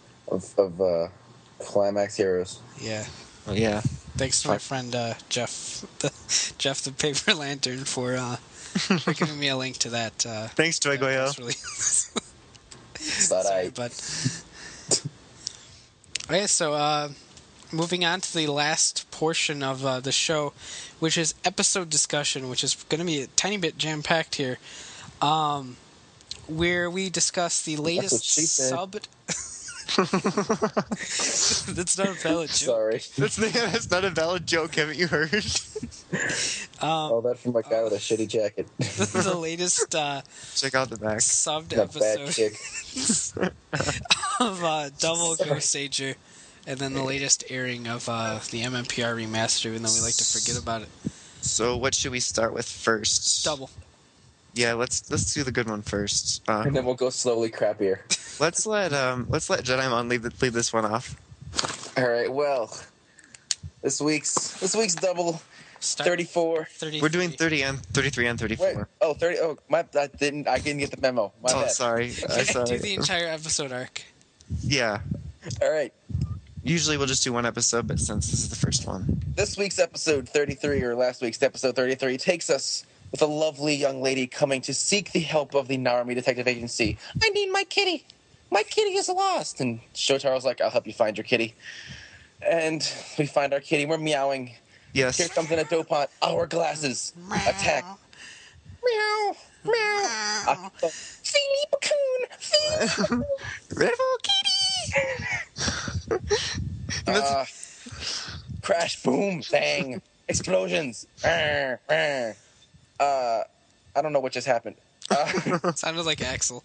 Climax Heroes. yeah, Well, yeah. thanks to my friend Jeff, the Paper Lantern for giving me a link to that. Thanks, Toy Goyo. press release. But Sorry, bud. Okay, so moving on to the last portion of the show, which is episode discussion, which is going to be a tiny bit jam-packed here, where we discuss the latest what she said. sub... That's not a valid joke. Sorry. That's not a valid joke, haven't you heard? Oh, that's from a guy with a shitty jacket. The latest Check out the back. subbed That bad episode chick. of Double Ghost Ager, and then the latest airing of the MMPR remaster, even though we like to forget about it. So what should we start with first? Double. Yeah, let's do the good one first. And then we'll go slowly crappier. Let's let Jedimon lead this one off. All right. Well, this week's double Start 34. 33. We're doing 30 and 33 and 34. Wait. Oh, 30. Oh, I didn't get the memo. My Oh, bad. sorry. I saw Do it. the entire episode arc. Yeah. All right. Usually we'll just do one episode, but since this is the first one. This week's episode 33, or last week's episode 33, takes us with a lovely young lady coming to seek the help of the Narumi Detective Agency. I need my kitty. My kitty is lost. And Shotaro's like, I'll help you find your kitty. And we find our kitty. We're meowing. Yes. Here comes in a Dopant. Hourglasses. Attack. Meow. Meow. Philly Cocoon. Rebel Kitty! Crash, boom, bang, explosions. I don't know what just happened. Sounded like Axel.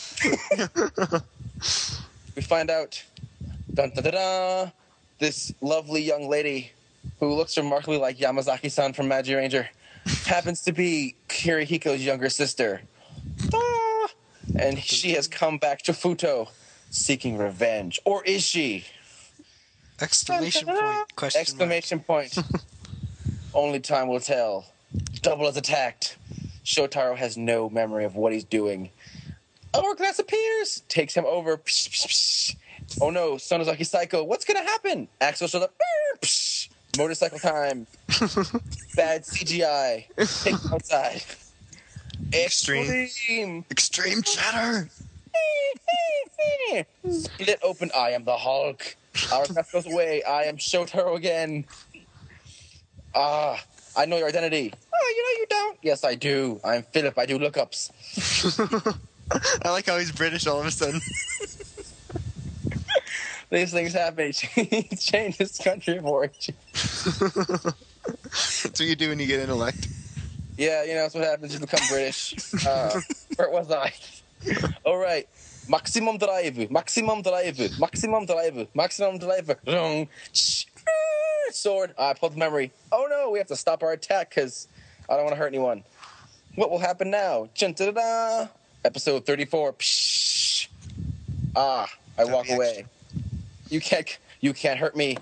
We find out, dun, dun, dun, dun, this lovely young lady who looks remarkably like Yamazaki-san from Magi Ranger happens to be Kirihiko's younger sister. Ah, and she has come back to Futo seeking revenge. Or is she? Exclamation point. Question Exclamation point. Only time will tell. Double is attacked. Shotaro has no memory of what he's doing. Hourglass appears, takes him over. Psh, psh, psh. Oh no, Sonozaki Psycho. What's gonna happen? Axel shows up. Psh. Motorcycle time. Bad CGI. Take him outside. Extreme. Extreme chatter! Split open. I am the Hulk. Hourglass goes away. I am Shotaro again. I know your identity. Oh, you don't. Yes, I do. I'm Philip. I do lookups. I like how he's British all of a sudden. These things happen. He changes country of origin. That's what you do when you get intellect. Yeah, that's what happens. You become British. Where was I? All right. Maximum drive. Maximum drive. Maximum drive. Maximum drive. Wrong. Sword. I pulled the memory. Oh no, we have to stop our attack because I don't want to hurt anyone. What will happen now? Chun-da-da-da. Episode 34. Psh. I walk away. You can't hurt me.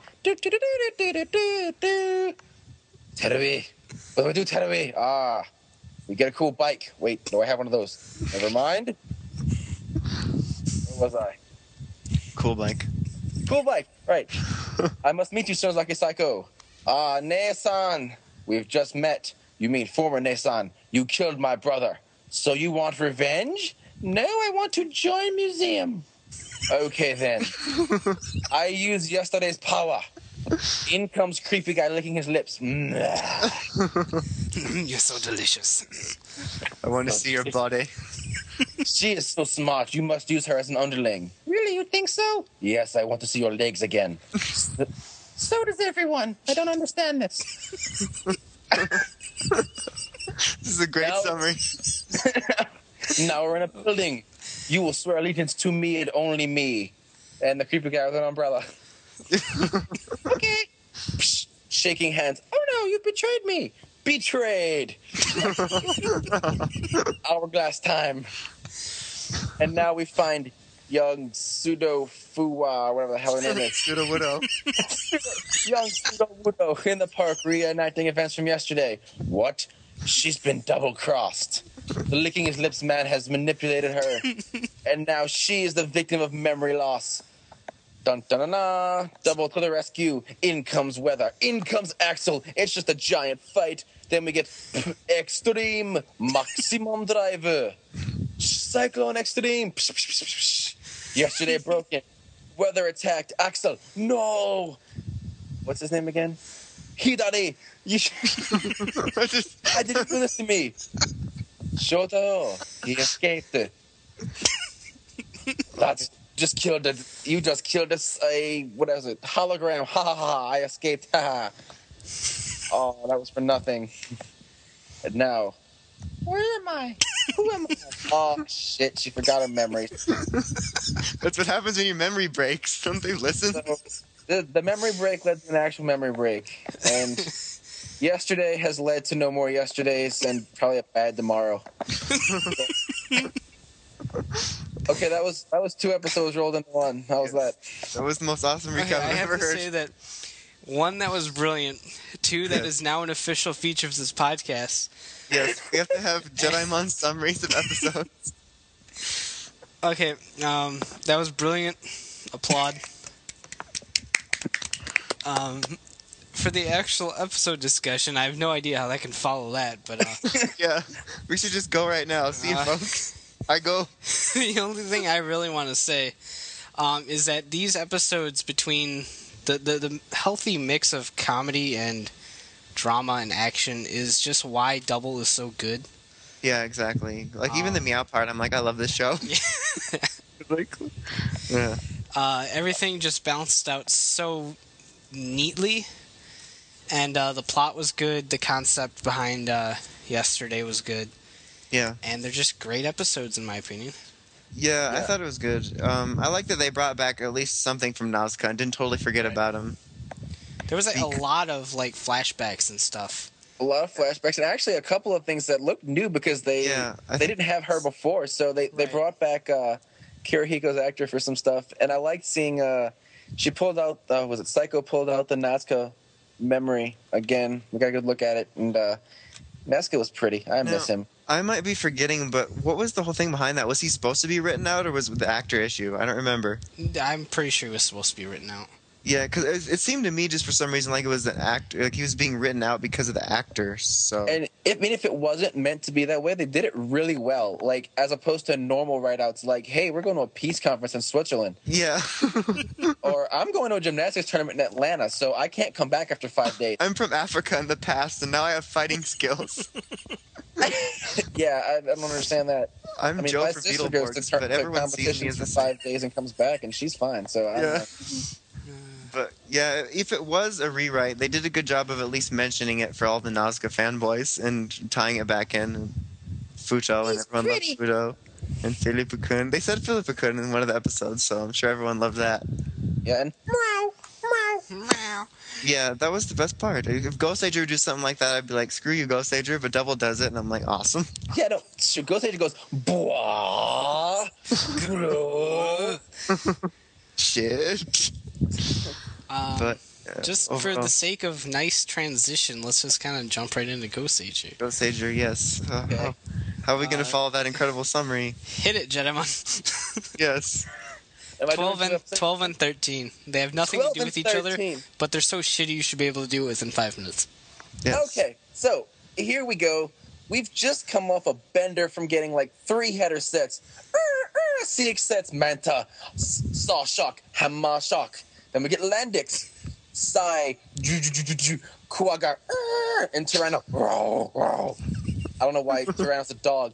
Terubi. What do I do, Terubi? We get a cool bike. Wait, do I have one of those? Never mind. Where was I? Cool bike. Cool bike, right. I must meet you, Sonozaki Psycho. Ne-san. We've just met. You mean former Ne-san. You killed my brother. So you want revenge? No, I want to join museum. Okay, then. I use yesterday's power. In comes creepy guy licking his lips. You're so delicious. I want to see your body. She is so smart. You must use her as an underling. Really, you think so? Yes, I want to see your legs again. So does everyone. I don't understand this. This is a great summary. Now we're in a building. You will swear allegiance to me and only me. And the creepy guy with an umbrella. Okay. Psh, shaking hands. Oh no, you betrayed me. Betrayed. Hourglass time. And now we find young pseudo Fuwa, whatever the hell her name is. Pseudo widow. Young pseudo widow in the park reenacting events from yesterday. What? She's been double-crossed. The licking his lips man has manipulated her, and now she is the victim of memory loss. Dun dun dun dun. Double to the rescue. In comes Weather. In comes Axel. It's just a giant fight. Then we get Extreme Maximum Driver. Cyclone Extreme. Yesterday broken. Weather attacked Axel. No. What's his name again? Hidari. I didn't do this to me. Shoto. He escaped. That's just killed it. You just killed us what is it? Hologram. Ha ha ha. I escaped. Ha ha. Oh, that was for nothing. And now, where am I? Who am I? Oh shit! She forgot her memory. That's what happens when your memory breaks. Don't they listen? So, the memory break led to an actual memory break, and yesterday has led to no more yesterdays, and probably a bad tomorrow. Okay, that was 2 episodes rolled into one. How was that? That was the most awesome recap I I've have ever to heard. say that 1, that was brilliant. 2, that is now an official feature of this podcast. Yes, we have to have Jedimon summaries of episodes. Okay, that was brilliant. Applaud. For the actual episode discussion, I have no idea how that can follow that, but Yeah, we should just go right now. See you, folks. I go. the only thing I really want to say is that these episodes, between the healthy mix of comedy and drama and action, is just why Double is so good. Yeah, exactly. Like, even the meow part, I'm like, I love this show. Like, yeah. Everything just bounced out so neatly, and the plot was good. The concept behind yesterday was good. Yeah. And they're just great episodes, in my opinion. Yeah, I thought it was good. I like that they brought back at least something from Nazca and didn't totally forget about him. There was a lot of flashbacks and stuff. A lot of flashbacks, and actually a couple of things that looked new because they didn't have her before, so they brought back Kirihiko's actor for some stuff, and I liked seeing she pulled out was it Psycho pulled out the Nazca memory again. We got a good look at it, and Nazca was pretty. I miss him. I might be forgetting, but what was the whole thing behind that? Was he supposed to be written out, or was it the actor issue? I don't remember. I'm pretty sure it was supposed to be written out. Yeah, because it seemed to me just for some reason like it was an actor, like he was being written out because of the actor. So, and if it wasn't meant to be that way, they did it really well. Like as opposed to normal write-outs, like, "Hey, we're going to a peace conference in Switzerland," yeah, or "I'm going to a gymnastics tournament in Atlanta, so I can't come back after 5 days." I'm from Africa in the past, and now I have fighting skills. Yeah, I don't understand that. I'm Joe my for sister goes Beetleborgs, to but everyone sees me competitions as for the same. 5 days and comes back, and she's fine. So I don't know. But yeah, if it was a rewrite, they did a good job of at least mentioning it for all the Nazca fanboys and tying it back in. And Futo and everyone loves Futo. And Philippe Kun. They said Philippe Kun in one of the episodes, so I'm sure everyone loved that. Yeah, and Meow. Yeah, that was the best part. If Ghost Ager would do something like that, I'd be like, screw you, Ghost Ager, but Double does it, and I'm like, awesome. yeah, no, Ghost Agent goes, "Bwah, bro." Shit. But Just for overall, the sake of nice transition, let's just kind of jump right into Ghost Ager. Ghost Ager, yes. Okay. How are we going to follow that incredible summary? Hit it, Jedimon. Yes. Am I doing 12 and 13. They have nothing to 12 do and with each other, 13. but they're so shitty you should be able to do it within 5 minutes. Yes. Okay, so here we go. We've just come off a bender from getting like 3 header sets. 6 sets, Manta, Saw Shock, Hammer Shock. Then we get Landix, Sai, Kuaga, and Tyranno. I don't know why Tyranno's a dog.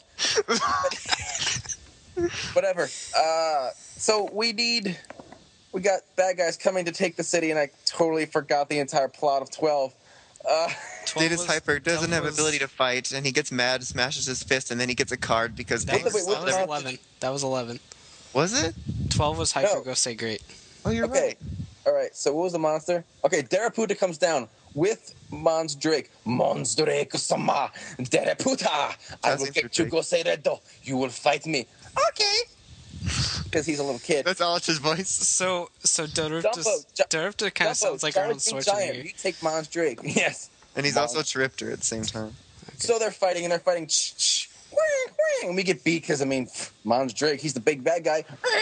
Whatever. So we got bad guys coming to take the city, and I totally forgot the entire plot of 12. Status Hyper doesn't have ability to fight, and he gets mad, smashes his fist, and then he gets a card because... That was, wait, what that was was 11. That was 11. Was it? 12 was Hyper No. Go Say Great. Oh, you're Okay. right. All right, so what was the monster? Okay, Deraputa comes down with Mons Drake. Mons Drake sama Deraputa. I will Sounds get you interesting. go say Redo. You will fight me. Okay. because he's a little kid. That's Alex's voice. So Dumbo, Darupta kind of sounds like Arnold Charlie Giant, Schwarzenegger. you take Mons Drake. Yes. And he's also Charipter at the same time. So they're fighting, and and we get beat because, Mons Drake, he's the big bad guy.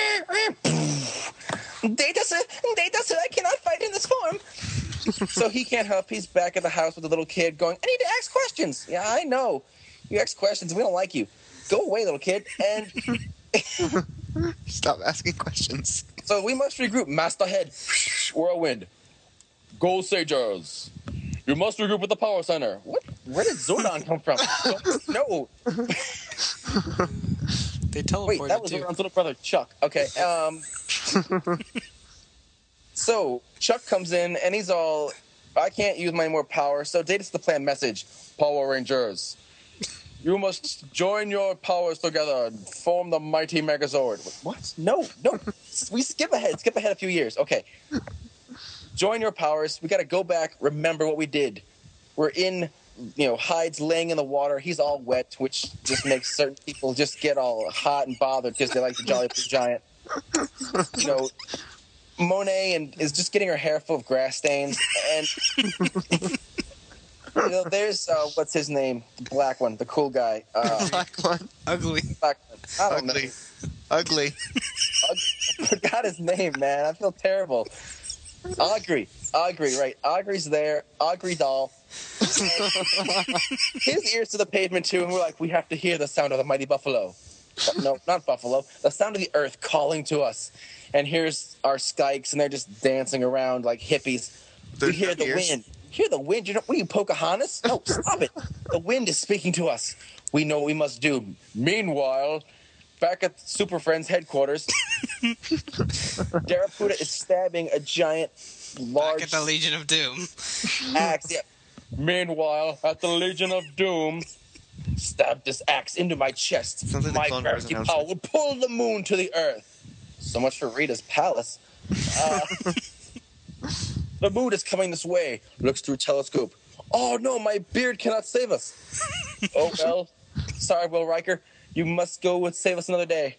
Data said I cannot fight in this form. So he can't help. He's back at the house with the little kid going, I need to ask questions. Yeah, I know. You ask questions, we don't like you. Go away, little kid. And Stop asking questions. so we must regroup. Master Head, whirlwind. Go Sagers. You must regroup with the power center. What? Where did Zordon come from? No. They teleported Wait, that was too. Zordon's little brother, Chuck. Okay. So Chuck comes in and he's all, I can't use my more power. So Data's the plan message. Power Rangers, you must join your powers together and form the mighty Megazord. What? No. We skip ahead a few years. Okay. Join your powers. We got to go back, remember what we did. We're in, Hyde's laying in the water. He's all wet, which just makes certain people just get all hot and bothered because they like the Jolly Blue Giant. Monet is just getting her hair full of grass stains. And, there's, what's his name? The black one, the cool guy. Black one. Ugly. Black one. I don't know. Ugly. I forgot his name, man. I feel terrible. Augury, right. Augury's there. Augury doll. His ears to the pavement, too, and we're like, we have to hear the sound of the mighty buffalo. No, not buffalo. The sound of the earth calling to us. And here's our skykes, and they're just dancing around like hippies. We hear the wind. Hear the wind? What are you, Pocahontas? No, stop it. The wind is speaking to us. We know what we must do. Meanwhile, back at Super Friends headquarters, Daraputa is stabbing a giant, large... Back at the Legion of Doom. Axe, yeah. Meanwhile, at the Legion of Doom, stab this axe into my chest. Sounds like the My Clone Wars gravity power announcement. will pull the moon to the earth. So much for Rita's palace. The moon is coming this way. Looks through telescope. Oh no, my beard cannot save us. Oh well. Sorry, Will Riker. You must go and save us another day.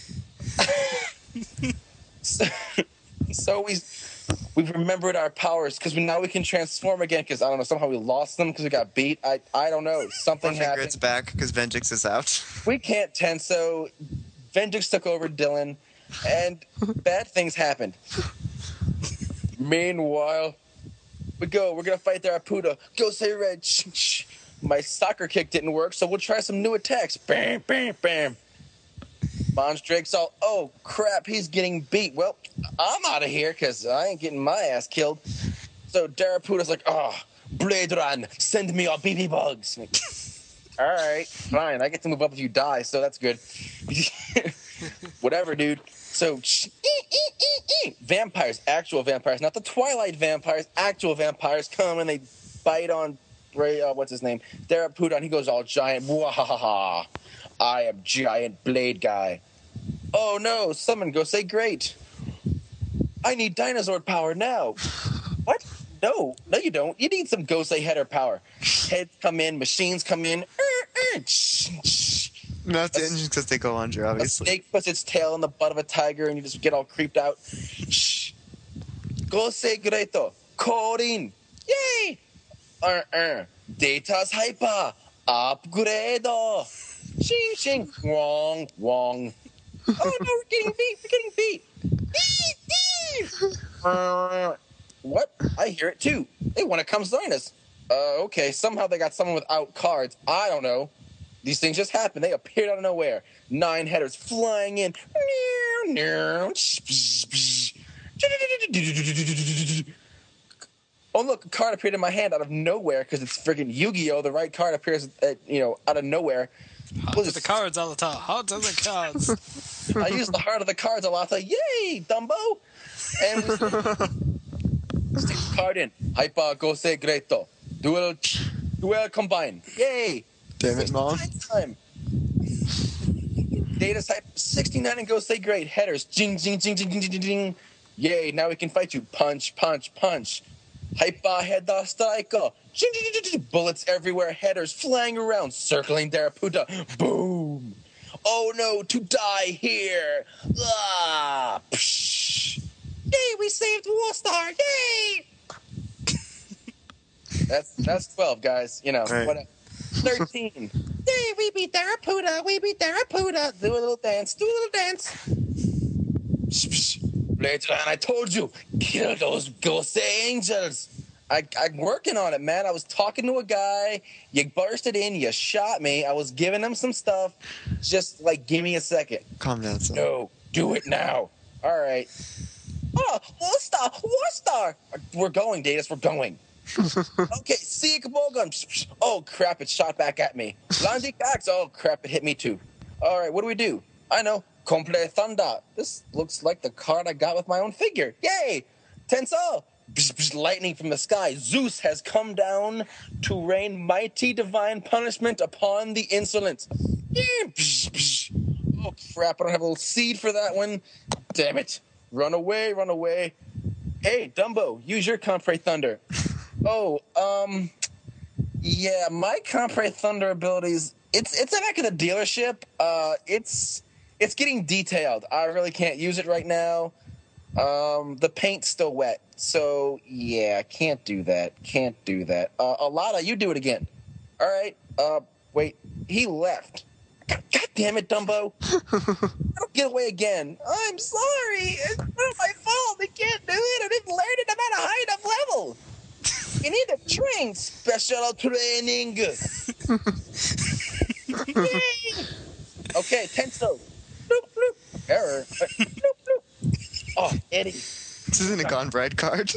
So we've remembered our powers because now we can transform again. Because I don't know, somehow we lost them because we got beat. I don't know. Something happened. It's back because Venjix is out. We can't Tenso. Venjix took over Dylan, and bad things happened. Meanwhile, we're gonna fight Daraputa. Go say red. My soccer kick didn't work, so we'll try some new attacks. Bam, bam, bam. Mons Drake's all, oh crap, he's getting beat. Well, I'm out of here because I ain't getting my ass killed. So Daraputa's like, oh, Blade Run, send me your BB bugs. All right, fine. I get to move up if you die, so that's good. Whatever, dude. So, vampires, actual vampires, not the Twilight vampires, actual vampires come and they bite on what's his name? Daraputa, and he goes all giant. Wahaha! I am giant blade guy. Oh no! Someone go say great. I need dinosaur power now. What? No, you don't. You need some Gosei header power. Heads come in, machines come in. Not the engine because they go under, A obviously. snake puts its tail in the butt of a tiger, and you just get all creeped out. Gosei Greto, Korin, yay! Data's hyper, upgrade. Shing shing, wong wong. Oh no, we're getting beat. What? I hear it too. They want to come join us. Okay, somehow they got someone without cards. I don't know. These things just happen. They appeared out of nowhere. 9 headers flying in. Oh look, a card appeared in my hand out of nowhere because it's friggin' Yu-Gi-Oh! The right card appears out of nowhere. Hearts of the cards all the time. Hearts of the cards. I use the heart of the cards a lot. Like, yay, Dumbo! And we stick the card in. Hyper Gosei Greto. Duel combine. Yay! Damn it, Mom. Time. Data type 69 and Gosei Great. Headers. Jing, jing, jing, jing, jing, jing, jing. Yay, now we can fight you. Punch, punch, punch. Hyper header striker. Jing, jing, jing, jing. Bullets everywhere. Headers flying around. Circling Daraputa. Boom. Oh no, to die here. Ah, psh. Yay, we saved Warstar. Yay! That's 12, guys. You know, Right. what? 13. Yay, we beat Therapuda. We beat Therapuda. Do a little dance. Do a little dance. Psh, psh. Later on, I told you, kill those ghostly angels. I'm working on it, man. I was talking to a guy. You bursted in. You shot me. I was giving him some stuff. Just like, give me a second. Calm down, son. No, do it now. All right. Oh, Warstar. We're going, Datus. We're going. Okay, see you, Kabogan. Oh, crap, it shot back at me. Landy Cox. Oh, crap, it hit me too. All right, what do we do? I know. Complete Thunder. This looks like the card I got with my own figure. Yay! Tensor. Lightning from the sky. Zeus has come down to rain mighty divine punishment upon the insolent. Oh, crap, I don't have a little seed for that one. Damn it. Run away, run away. Hey, Dumbo, use your Compre Thunder. Oh, yeah, my Compre Thunder abilities, it's back at the dealership. It's getting detailed. I really can't use it right now. The paint's still wet. So, yeah, can't do that. Can't do that. Alana, you do it again. All right. Wait, he left. God damn it, Dumbo. Don't get away again. I'm sorry. It's not my fault. I can't do it. I didn't learn it. I'm at a high enough level. You need to train. Special training. Yay. Okay, Tenso. Bloop, bloop. Error. Bloop, bloop. Oh, Eddie. This isn't a Gone Bride card.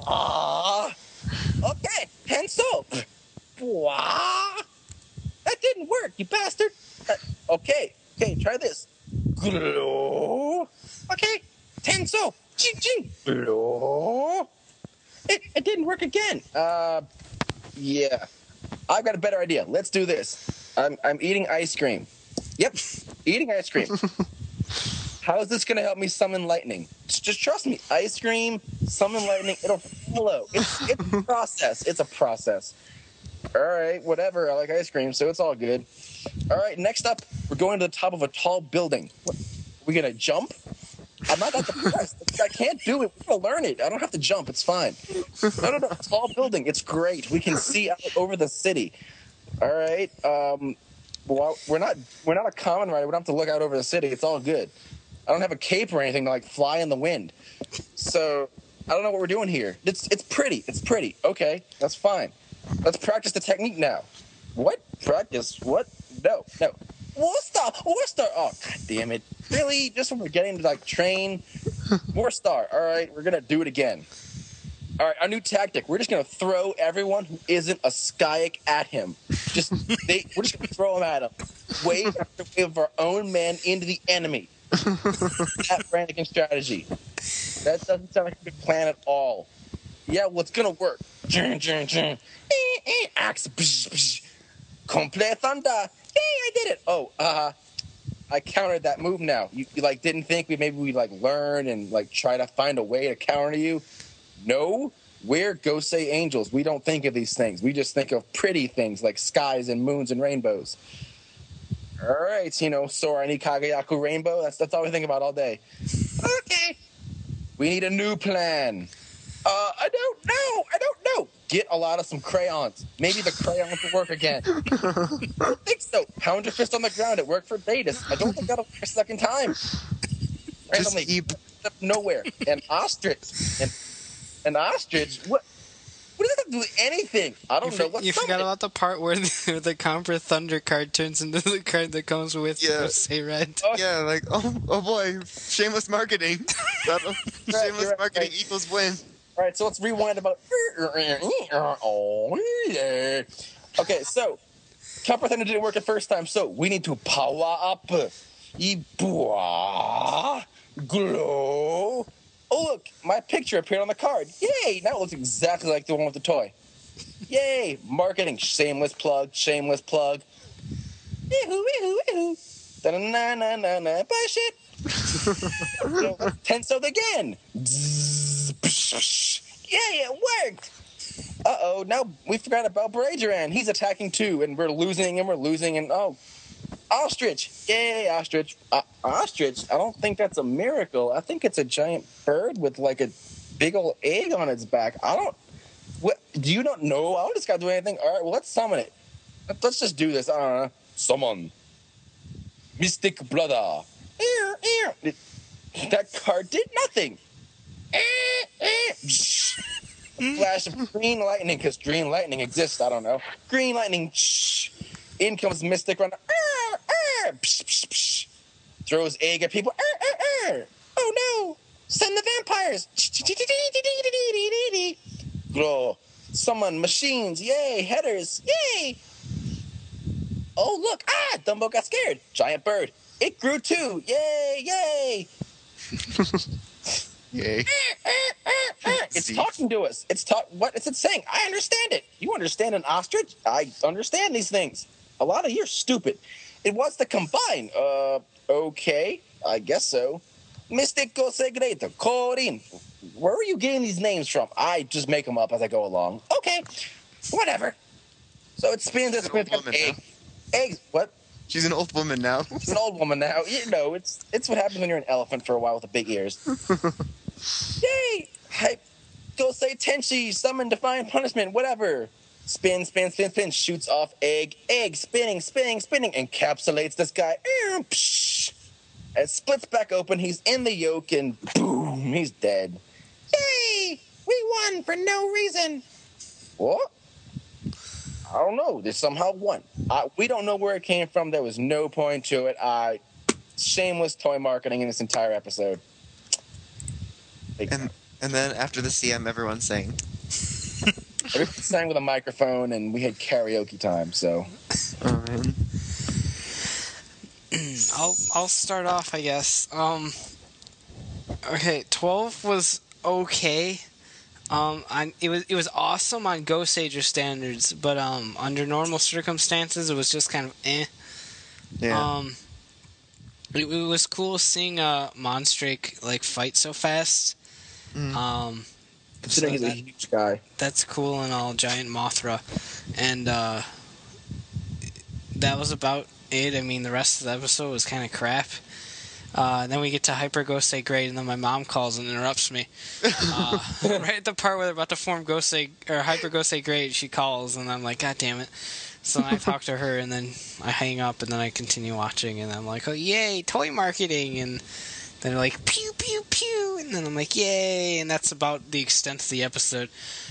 Okay, Tenso. Wah. That didn't work, you bastard. Okay, try this. Glow. Okay, Tenso. Ching, ching. Glow. It didn't work again. Yeah. I've got a better idea. Let's do this. I'm eating ice cream. Yep, eating ice cream. How is this going to help me summon lightning? Just trust me. Ice cream, summon lightning, it'll flow. It's a process. It's a process. All right, whatever. I like ice cream, so it's all good. All right, next up, we're going to the top of a tall building. What, we going to jump? I'm not that depressed. I can't do it. We're going to learn it. I don't have to jump. It's fine. No. Tall building. It's great. We can see out over the city. All right. Well, we're not a common rider. We don't have to look out over the city. It's all good. I don't have a cape or anything to like fly in the wind. So I don't know what we're doing here. It's pretty. It's pretty. Okay, that's fine. Let's practice the technique now. What? Practice? What? No. Warstar. Oh, god damn it. Really? Just when we're getting to like train? Warstar. All right, we're gonna do it again. All right, our new tactic. We're just gonna throw everyone who isn't a Skyak at him. We're just gonna throw them at him. Wave after wave of our own men into the enemy. That Brannigan strategy. That doesn't sound like a good plan at all. Yeah, well, it's gonna work. Axe. Complete Thunder. Hey, I did it. Oh, I countered that move now. You like didn't think we like learn and like try to find a way to counter you? No, we're Gosei angels. We don't think of these things. We just think of pretty things like skies and moons and rainbows. All right, Sora ni Kagayaku rainbow. That's all we think about all day. Okay. We need a new plan. I don't know. Get a lot of some crayons. Maybe the crayons will work again. I don't think so. Pound your fist on the ground. It worked for Datus. I don't think that'll work a second time. Randomly, out of nowhere. An ostrich. An ostrich? What does that have to do with anything? I don't know. You forgot about the part where the Compre Thunder card turns into the card that comes with Say Red. Yeah, like, oh boy, shameless marketing. Shameless marketing equals win. All right, so let's rewind about. Okay, so Compre Thunder didn't work the first time, so we need to power up. Glow. Oh, look, my picture appeared on the card. Yay, now it looks exactly like the one with the toy. Yay, marketing. Shameless plug. Yee-hoo. Da-na-na-na-na-na. Bullshit. Tenso again. Yay, it worked. Uh-oh, now we forgot about Brajaran. He's attacking too, and we're losing, and oh, Ostrich! Yay, ostrich! Ostrich? I don't think that's a miracle. I think it's a giant bird with like a big old egg on its back. What? Do you not know? I don't just got to do anything. All right, well, let's summon it. Let's just do this. I don't know. Summon. Mystic brother. That card did nothing. Flash of green lightning, because green lightning exists. I don't know. Green lightning. In comes Mystic Runner. Throws egg at people. Oh no! Send the vampires. Glow. Summon machines. Yay! Headers. Yay! Oh look! Dumbo got scared. Giant bird. It grew too. Yay! Yay! Yay. It's talking to us. What is it saying? I understand it. You understand an ostrich? I understand these things. A lot of you're stupid. It wants to combine. Okay. I guess so. Mystico Segreto. Corin. Where are you getting these names from? I just make them up as I go along. Okay. Whatever. So it spins and spins. Eggs. What? She's an old woman now. She's an old woman now. You know, it's what happens when you're an elephant for a while with the big ears. Yay! Hype. Go say Tenchi, summon Defiant Punishment, whatever. Spin, shoots off egg, spinning, encapsulates this guy. It splits back open, he's in the yolk, and boom, he's dead. Yay! We won for no reason. What? I don't know. They somehow won. We don't know where it came from. There was no point to it. Shameless toy marketing in this entire episode. And then after the CM, everyone's saying. Everyone sang with a microphone, and we had karaoke time. So, Oh man. I'll start off, I guess. Okay, 12 was okay. It was awesome on Ghost Ager standards, but under normal circumstances, it was just kind of eh. Yeah. It was cool seeing Monstrake like fight so fast. considering he's a huge guy. That's cool and all, giant Mothra, and that was about it. I mean, the rest of the episode was kind of crap. Then we get to Hyper Gosei Grade, and then my mom calls and interrupts me. Right at the part where they're about to form Hyper Gosei Grade, she calls, and I'm like, God damn it. So I talk to her, and then I hang up, and then I continue watching, and I'm like, oh, yay, toy marketing, and then they're like, pew, pew, pew, and then I'm like, yay, and that's about the extent of the episode.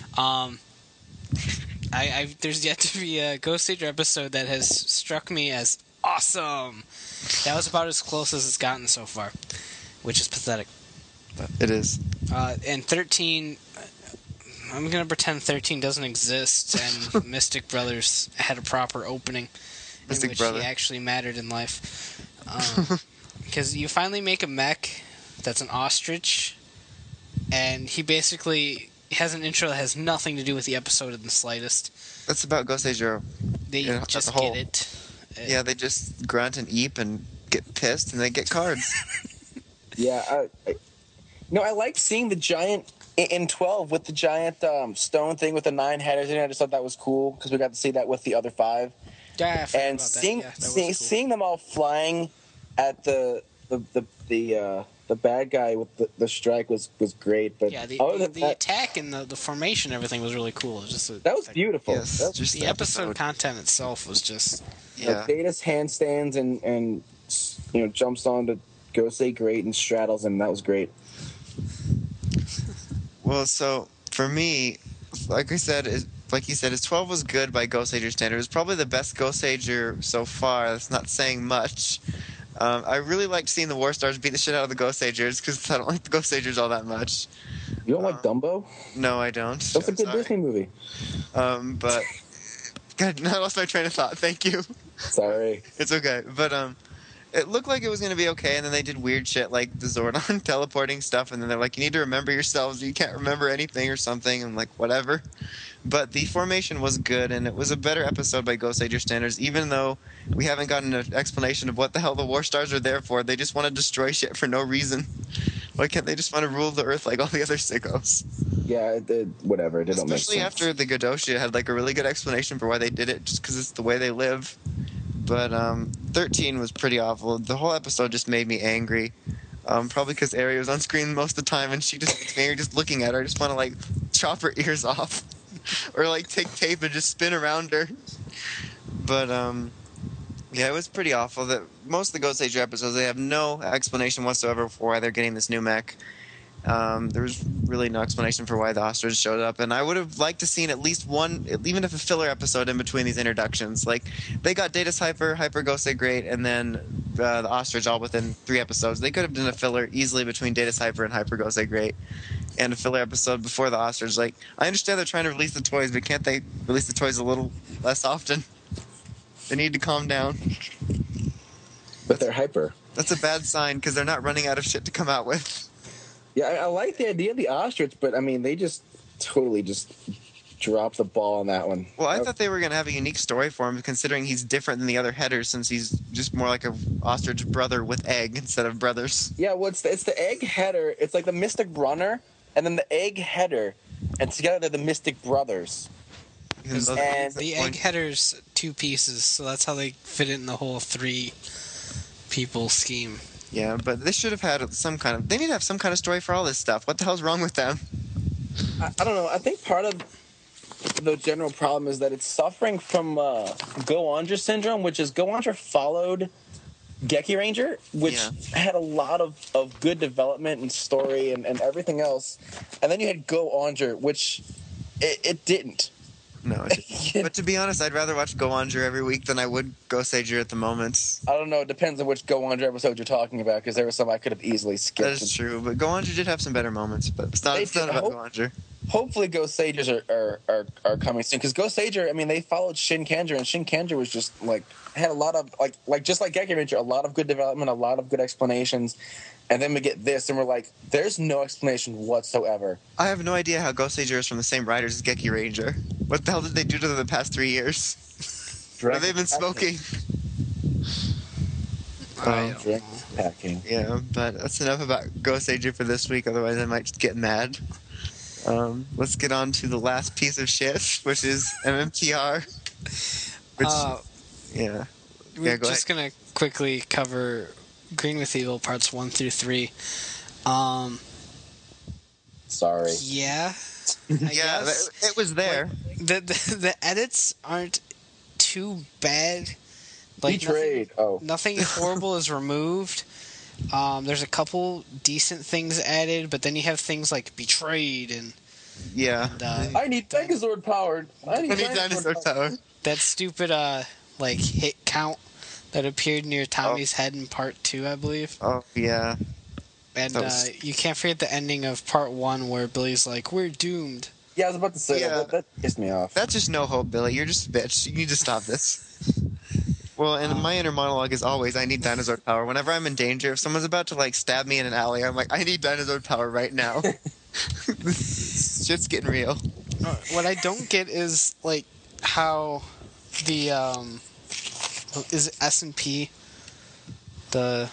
There's yet to be a Ghost Ager episode that has struck me as awesome. That was about as close as it's gotten so far, which is pathetic. It is. And 13, I'm going to pretend 13 doesn't exist, and Mystic Brothers had a proper opening in which he actually mattered in life. Because you finally make a mech that's an ostrich, and he basically has an intro that has nothing to do with the episode in the slightest. That's about Ghost Ager. They just get it. Yeah, they just grunt and eep and get pissed, and they get cards. Yeah, I liked seeing the giant in 12 with the giant stone thing with the 9 headers in it. I just thought that was cool because we got to see that with the other 5. Yeah, and seeing them all flying at the bad guy with the strike was great. But yeah, the attack and the formation, and everything was really cool. It was just that was beautiful. Yes, just the episode content itself was just Data's handstands and jumps on to go say great and straddles him. That was great. Well, so for me, like you said, his 12 was good by Ghost Ager standard. It was probably the best Ghost Ager so far. That's not saying much. I really liked seeing the War Stars beat the shit out of the Ghost Agers because I don't like the Ghost Agers all that much. You don't like Dumbo? No, I don't. That's a good Disney movie. But God, I lost my train of thought. Thank you. Sorry. It's okay. But it looked like it was going to be okay, and then they did weird shit like the Zordon teleporting stuff, and then they're like, you need to remember yourselves, you can't remember anything or something, and like, whatever. But the formation was good, and it was a better episode by Ghost Ager standards, even though we haven't gotten an explanation of what the hell the War Stars are there for. They just want to destroy shit for no reason. Why can't they just want to rule the Earth like all the other sickos? Yeah, whatever. It don't make sense. Especially after the Godosha had like a really good explanation for why they did it, just because it's the way they live. But 13 was pretty awful. The whole episode just made me angry. Probably because Ari was on screen most of the time, and she just makes me angry just looking at her. I just want to like chop her ears off, or like take tape and just spin around her. But yeah, it was pretty awful. That most of the Ghost Ager episodes, they have no explanation whatsoever for why they're getting this new mech. There was really no explanation for why the ostrich showed up, and I would have liked to seen at least one, even if a filler episode in between these introductions. Like, they got Data's Hyper Ghost Great, and then the ostrich all within 3 episodes. They could have done a filler easily between Data's Hyper and Hyper Ghost Great, and a filler episode before the ostrich. Like, I understand they're trying to release the toys, but can't they release the toys a little less often? They need to calm down. But they're hyper. That's a bad sign, because they're not running out of shit to come out with. Yeah, I like the idea of the ostrich, but I mean, they just totally just dropped the ball on that one. Well, I thought they were going to have a unique story for him, considering he's different than the other headers, since he's just more like a ostrich brother with egg instead of brothers. Yeah, well, it's the egg header. It's like the Mystic Runner, and then the egg header, and together they're the Mystic Brothers. And The egg header's 2 pieces, so that's how they fit it in the whole 3 people scheme. Yeah, but they should have had some kind of... They need to have some kind of story for all this stuff. What the hell's wrong with them? I don't know. I think part of the general problem is that it's suffering from Go-Onger syndrome, which is Go-Onger followed Geki Ranger, which had a lot of good development and story and everything else. And then you had Go-Onger, which it didn't. No, it didn't. But to be honest, I'd rather watch Go-Onger every week than I would Ghost Ager at the moment. I don't know. It depends on which Go-Onger episode you're talking about, because there were some I could have easily skipped. That is true, but Go-Onger did have some better moments, but it's not about Go-Onger. Hopefully Ghost Agers are coming soon, because Ghost Ager, I mean, they followed Shin Kanjer, and Shin Kanjer was just like had a lot of like just like Geki Ranger, a lot of good development, a lot of good explanations, and then we get this, and we're like, there's no explanation whatsoever. I have no idea how Ghost Ager is from the same writers as Geki Ranger. What the hell did they do to them the past 3 years? What have they been smoking? Drink packing. Yeah, but that's enough about Ghost Ager for this week, otherwise I might just get mad. Let's get on to the last piece of shit, which is MMTR. Which, We're just going to quickly cover Green with Evil parts 1 through 3. Sorry. Yeah. It was there. Like, the edits aren't too bad. Like, Betrayed. Nothing horrible is removed. There's a couple decent things added, but then you have things like Betrayed and I need Megazord powered. I need Dinosaur Power. That stupid like hit count that appeared near Tommy's head in part 2, I believe. Oh yeah. And you can't forget the ending of part 1 where Billy's like, "We're doomed." Yeah, I was about to say that pissed me off. That's just no hope, Billy. You're just a bitch. You need to stop this. Well, and my inner monologue is always, I need dinosaur power. Whenever I'm in danger, if someone's about to like stab me in an alley, I'm like, I need dinosaur power right now. Shit's getting real. What I don't get is like how the is it S&P the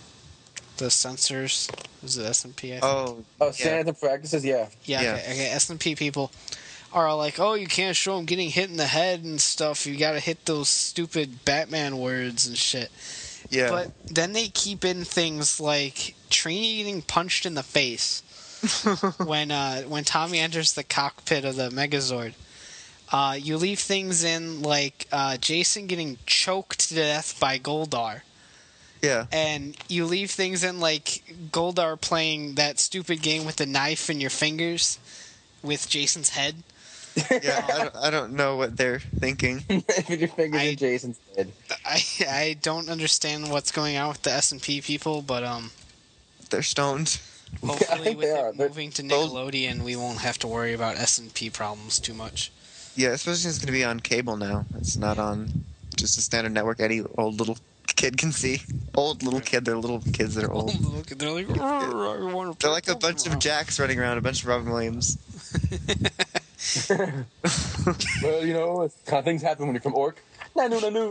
censors, is it S&P? I think? standards and practices, yeah. Okay, S&P people are like, oh, you can't show them getting hit in the head and stuff. You gotta hit those stupid Batman words and shit. Yeah. But then they keep in things like Trini getting punched in the face when Tommy enters the cockpit of the Megazord. You leave things in like Jason getting choked to death by Goldar. Yeah. And you leave things in like Goldar playing that stupid game with the knife in your fingers with Jason's head. Yeah, I don't know what they're thinking. With your fingers in Jason's head. I don't understand what's going on with the S&P people, but they're stoned. hopefully with it moving to Nickelodeon, we won't have to worry about S&P problems too much. Yeah, especially it's going to be on cable now. It's not on just a standard network any old little kid can see. Old little kid, they're little kids that are old. They're like, I want to They're like a bunch of Jacks running around, a bunch of Robin Williams. Well, you know, kind of things happen when you're from Orc. Nanu.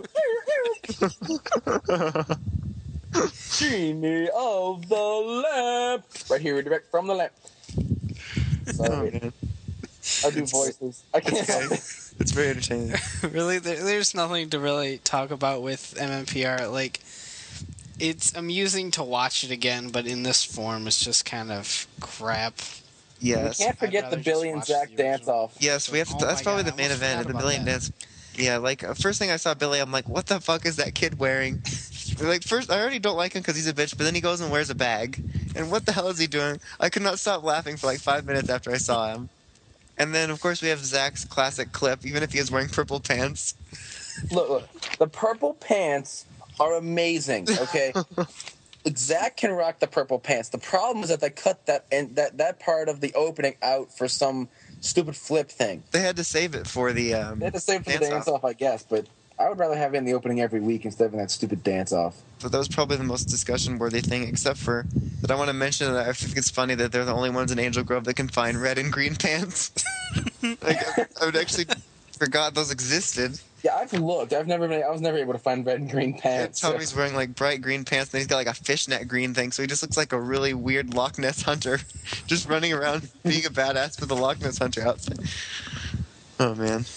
Genie of the lamp. Right here, direct from the lamp. Sorry. I do voices. I can't help it. It's very entertaining. Really, there's nothing to really talk about with MMPR. Like, it's amusing to watch it again, but in this form, it's just kind of crap. Yes. We can't forget I'd the rather Billy just and watch Zach the dance original. off. Yes, we have. Oh That's my probably God, the I main almost event, forgot the about Billy and that. Dance. Yeah, like first thing I saw Billy, I'm like, what the fuck is that kid wearing? Like first, I already don't like him because he's a bitch, but then he goes and wears a bag, and what the hell is he doing? I could not stop laughing for like 5 minutes after I saw him. And then of course we have Zach's classic clip, even if he is wearing purple pants. Look, the purple pants are amazing. Okay, Zach can rock the purple pants. The problem is that they cut that part of the opening out for some stupid flip thing. They had to save it for the They had to save it for the dance dance off. off, I guess, but I would rather have it in the opening every week instead of in that stupid dance off. But that was probably the most discussion-worthy thing, except for that I want to mention that I think it's funny that they're the only ones in Angel Grove that can find red and green pants. I would actually forgot those existed. Yeah, I've looked. I was never able to find red and green And pants. Tommy's wearing like bright green pants, and he's got like a fishnet green thing, so he just looks like a really weird Loch Ness hunter, just running around being a badass with the Loch Ness hunter outfit. Oh man.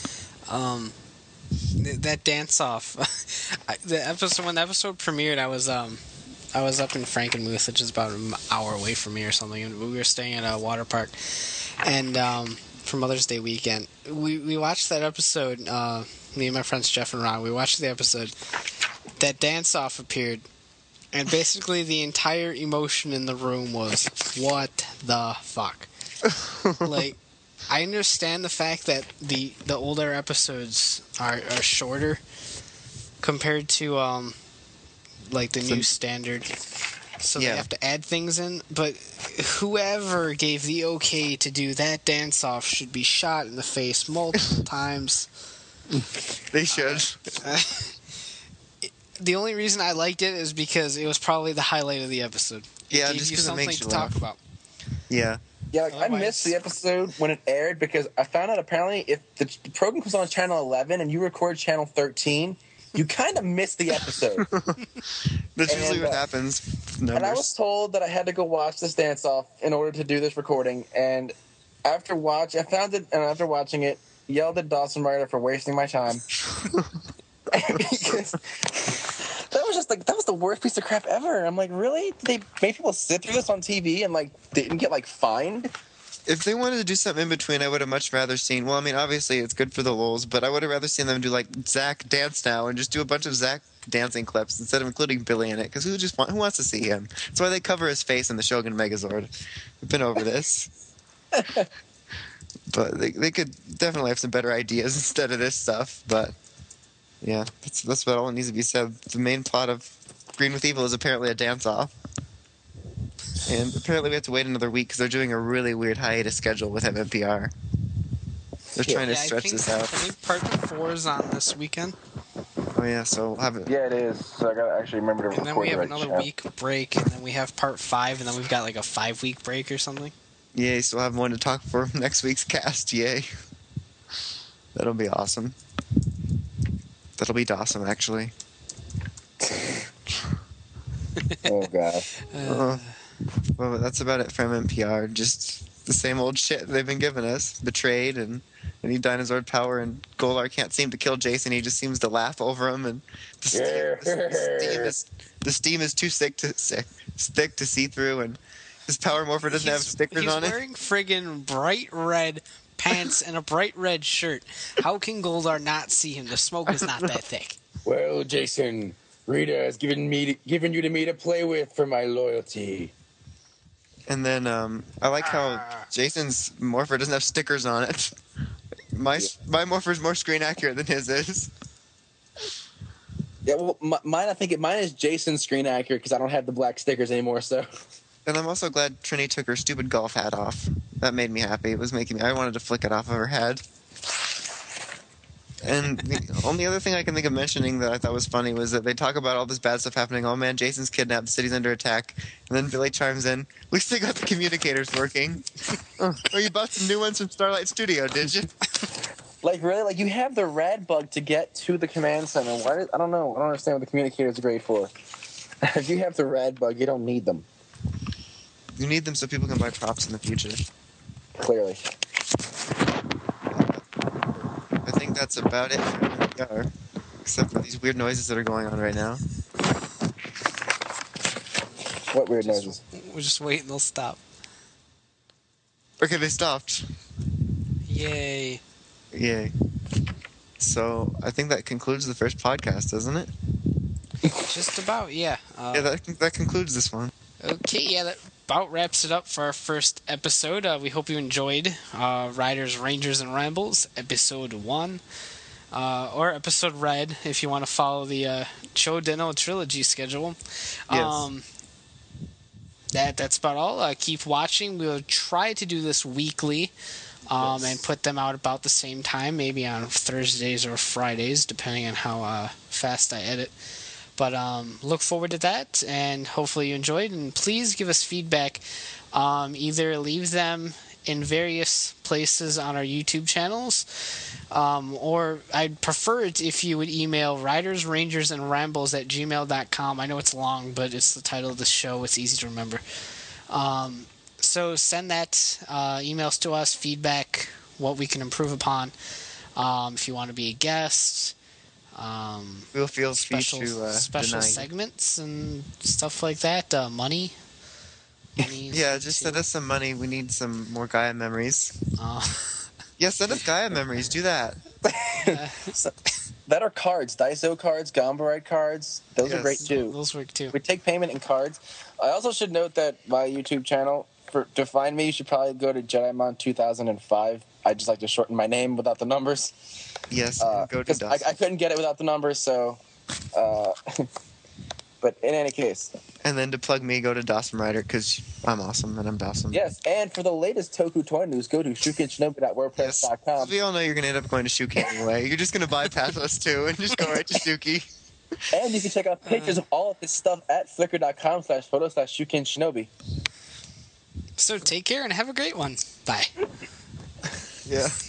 That dance off. The episode when the episode premiered, I was up in Frankenmuth, which is about an hour away from me or something, and we were staying at a water park, and for Mother's Day weekend, we watched that episode. Me and my friends Jeff and Ron, we watched the episode. That dance off appeared, and basically the entire emotion in the room was, "What the fuck?" Like, I understand the fact that the older episodes are shorter compared to like the new standard, so Yeah. they have to add things in. But whoever gave the okay to do that dance off should be shot in the face multiple times. They should. The only reason I liked it is because it was probably the highlight of the episode. It Yeah, gave just you 'cause it something makes to you talk laugh. about. Yeah. Yeah, like, I Otherwise- missed the episode when it aired because I found out apparently if the program comes on channel 11 and you record channel 13, you kind of miss the episode. That's usually And, what happens. with And I was Numbers. told that I had to go watch this dance off in order to do this recording. And after watching it, yelled at Dawson Ryder for wasting my time. Because that was the worst piece of crap ever. I'm like, really? Did they make people sit through this on TV and like didn't get like fined? If they wanted to do something in between, I would have much rather seen. Well, I mean, obviously it's good for the lulz, but I would have rather seen them do like Zach dance now and just do a bunch of Zach dancing clips instead of including Billy in it. Because who wants to see him? That's why they cover his face in the Shogun Megazord. We've been over this. But they could definitely have some better ideas instead of this stuff. But yeah, that's about all that needs to be said. The main plot of Green with Evil is apparently a dance off. And apparently we have to wait another week because they're doing a really weird hiatus schedule with MMPR. They're trying to Yeah, stretch this out. I think part 4 is on this weekend, Oh yeah, so we'll have it. Yeah, it is. So I gotta actually remember to and record then we have right another now. week break, and then we have part 5, and then we've got like a 5-week break or something. Yay, so we'll have one to talk for next week's cast. Yay. That'll be awesome. That'll be awesome, actually. Oh god. Well, that's about it for MMPR. Just the same old shit they've been giving us. Betrayed and any dinosaur power, and Golar can't seem to kill Jason. He just seems to laugh over him, and the steam is too thick to see through, and his power morpher doesn't have stickers on it. He's wearing friggin' bright red pants and a bright red shirt. How can Goldar not see him? The smoke is not that thick. Well, Jason, Rita has given you to me to play with for my loyalty. And then I like how Jason's morpher doesn't have stickers on it. My morpher's more screen accurate than his is. Yeah, well, mine is Jason's screen accurate because I don't have the black stickers anymore. So. And I'm also glad Trini took her stupid golf hat off. That made me happy. It was making me. I wanted to flick it off of her head. And the only other thing I can think of mentioning that I thought was funny was that they talk about all this bad stuff happening. Oh man, Jason's kidnapped. The city's under attack. And then Billy chimes in. At least they got the communicators working. Oh, you bought some new ones from Starlight Studio, did you? Like really, like you have the rad bug to get to the command center. Why? I don't know. I don't understand what the communicators are great for. If you have the rad bug, you don't need them. You need them so people can buy props in the future. Clearly. I think that's about it for NPR, except for these weird noises that are going on right now. What weird noises? We're just waiting, they'll stop. Okay, they stopped. Yay. Yay. So, I think that concludes the first podcast, doesn't it? Just about, yeah. Yeah, that concludes this one. Okay, yeah, that about wraps it up for our first episode. We hope you enjoyed Riders, Rangers, and Rambles, episode 1. Or episode Red, if you want to follow the Cho Deno trilogy schedule. Yes. That's about all. Keep watching. We'll try to do this weekly. Yes. And put them out about the same time, maybe on Thursdays or Fridays, depending on how fast I edit. But look forward to that, and hopefully you enjoyed. And please give us feedback. Either leave them in various places on our YouTube channels, or I'd prefer it if you would email ridersrangersandrambles@gmail.com. I know it's long, but it's the title of the show. It's easy to remember. So send that emails to us, feedback, what we can improve upon. If you want to be a guest, We'll feel free special to special deny. segments and stuff like that. Money. Yeah, just send us some money. We need some more Gaia memories. Uh, Yeah, send us Gaia memories. Do that. That are cards, Daiso cards, Gombarite cards. Those are Yes. great too. those work too. We take payment in cards. I also should note that my YouTube channel, to find me, you should probably go to JediMon 2005. I just like to shorten my name without the numbers. Yes, and go to 'Cause Dust. I couldn't get it without the numbers, so. But in any case, And then to plug me, go to Dawson Rider, because I'm awesome and I'm Dawson. yes. And for the latest Toku toy news, go to Yes. shukinshinobi.wordpress.com. We all know you're going to end up going to Shuki anyway. You're just going to bypass us too and just go right to Shuki. And you can check out pictures of all of this stuff at flickr.com/photo/shukinshinobi. So take care and have a great one. Bye. Yeah.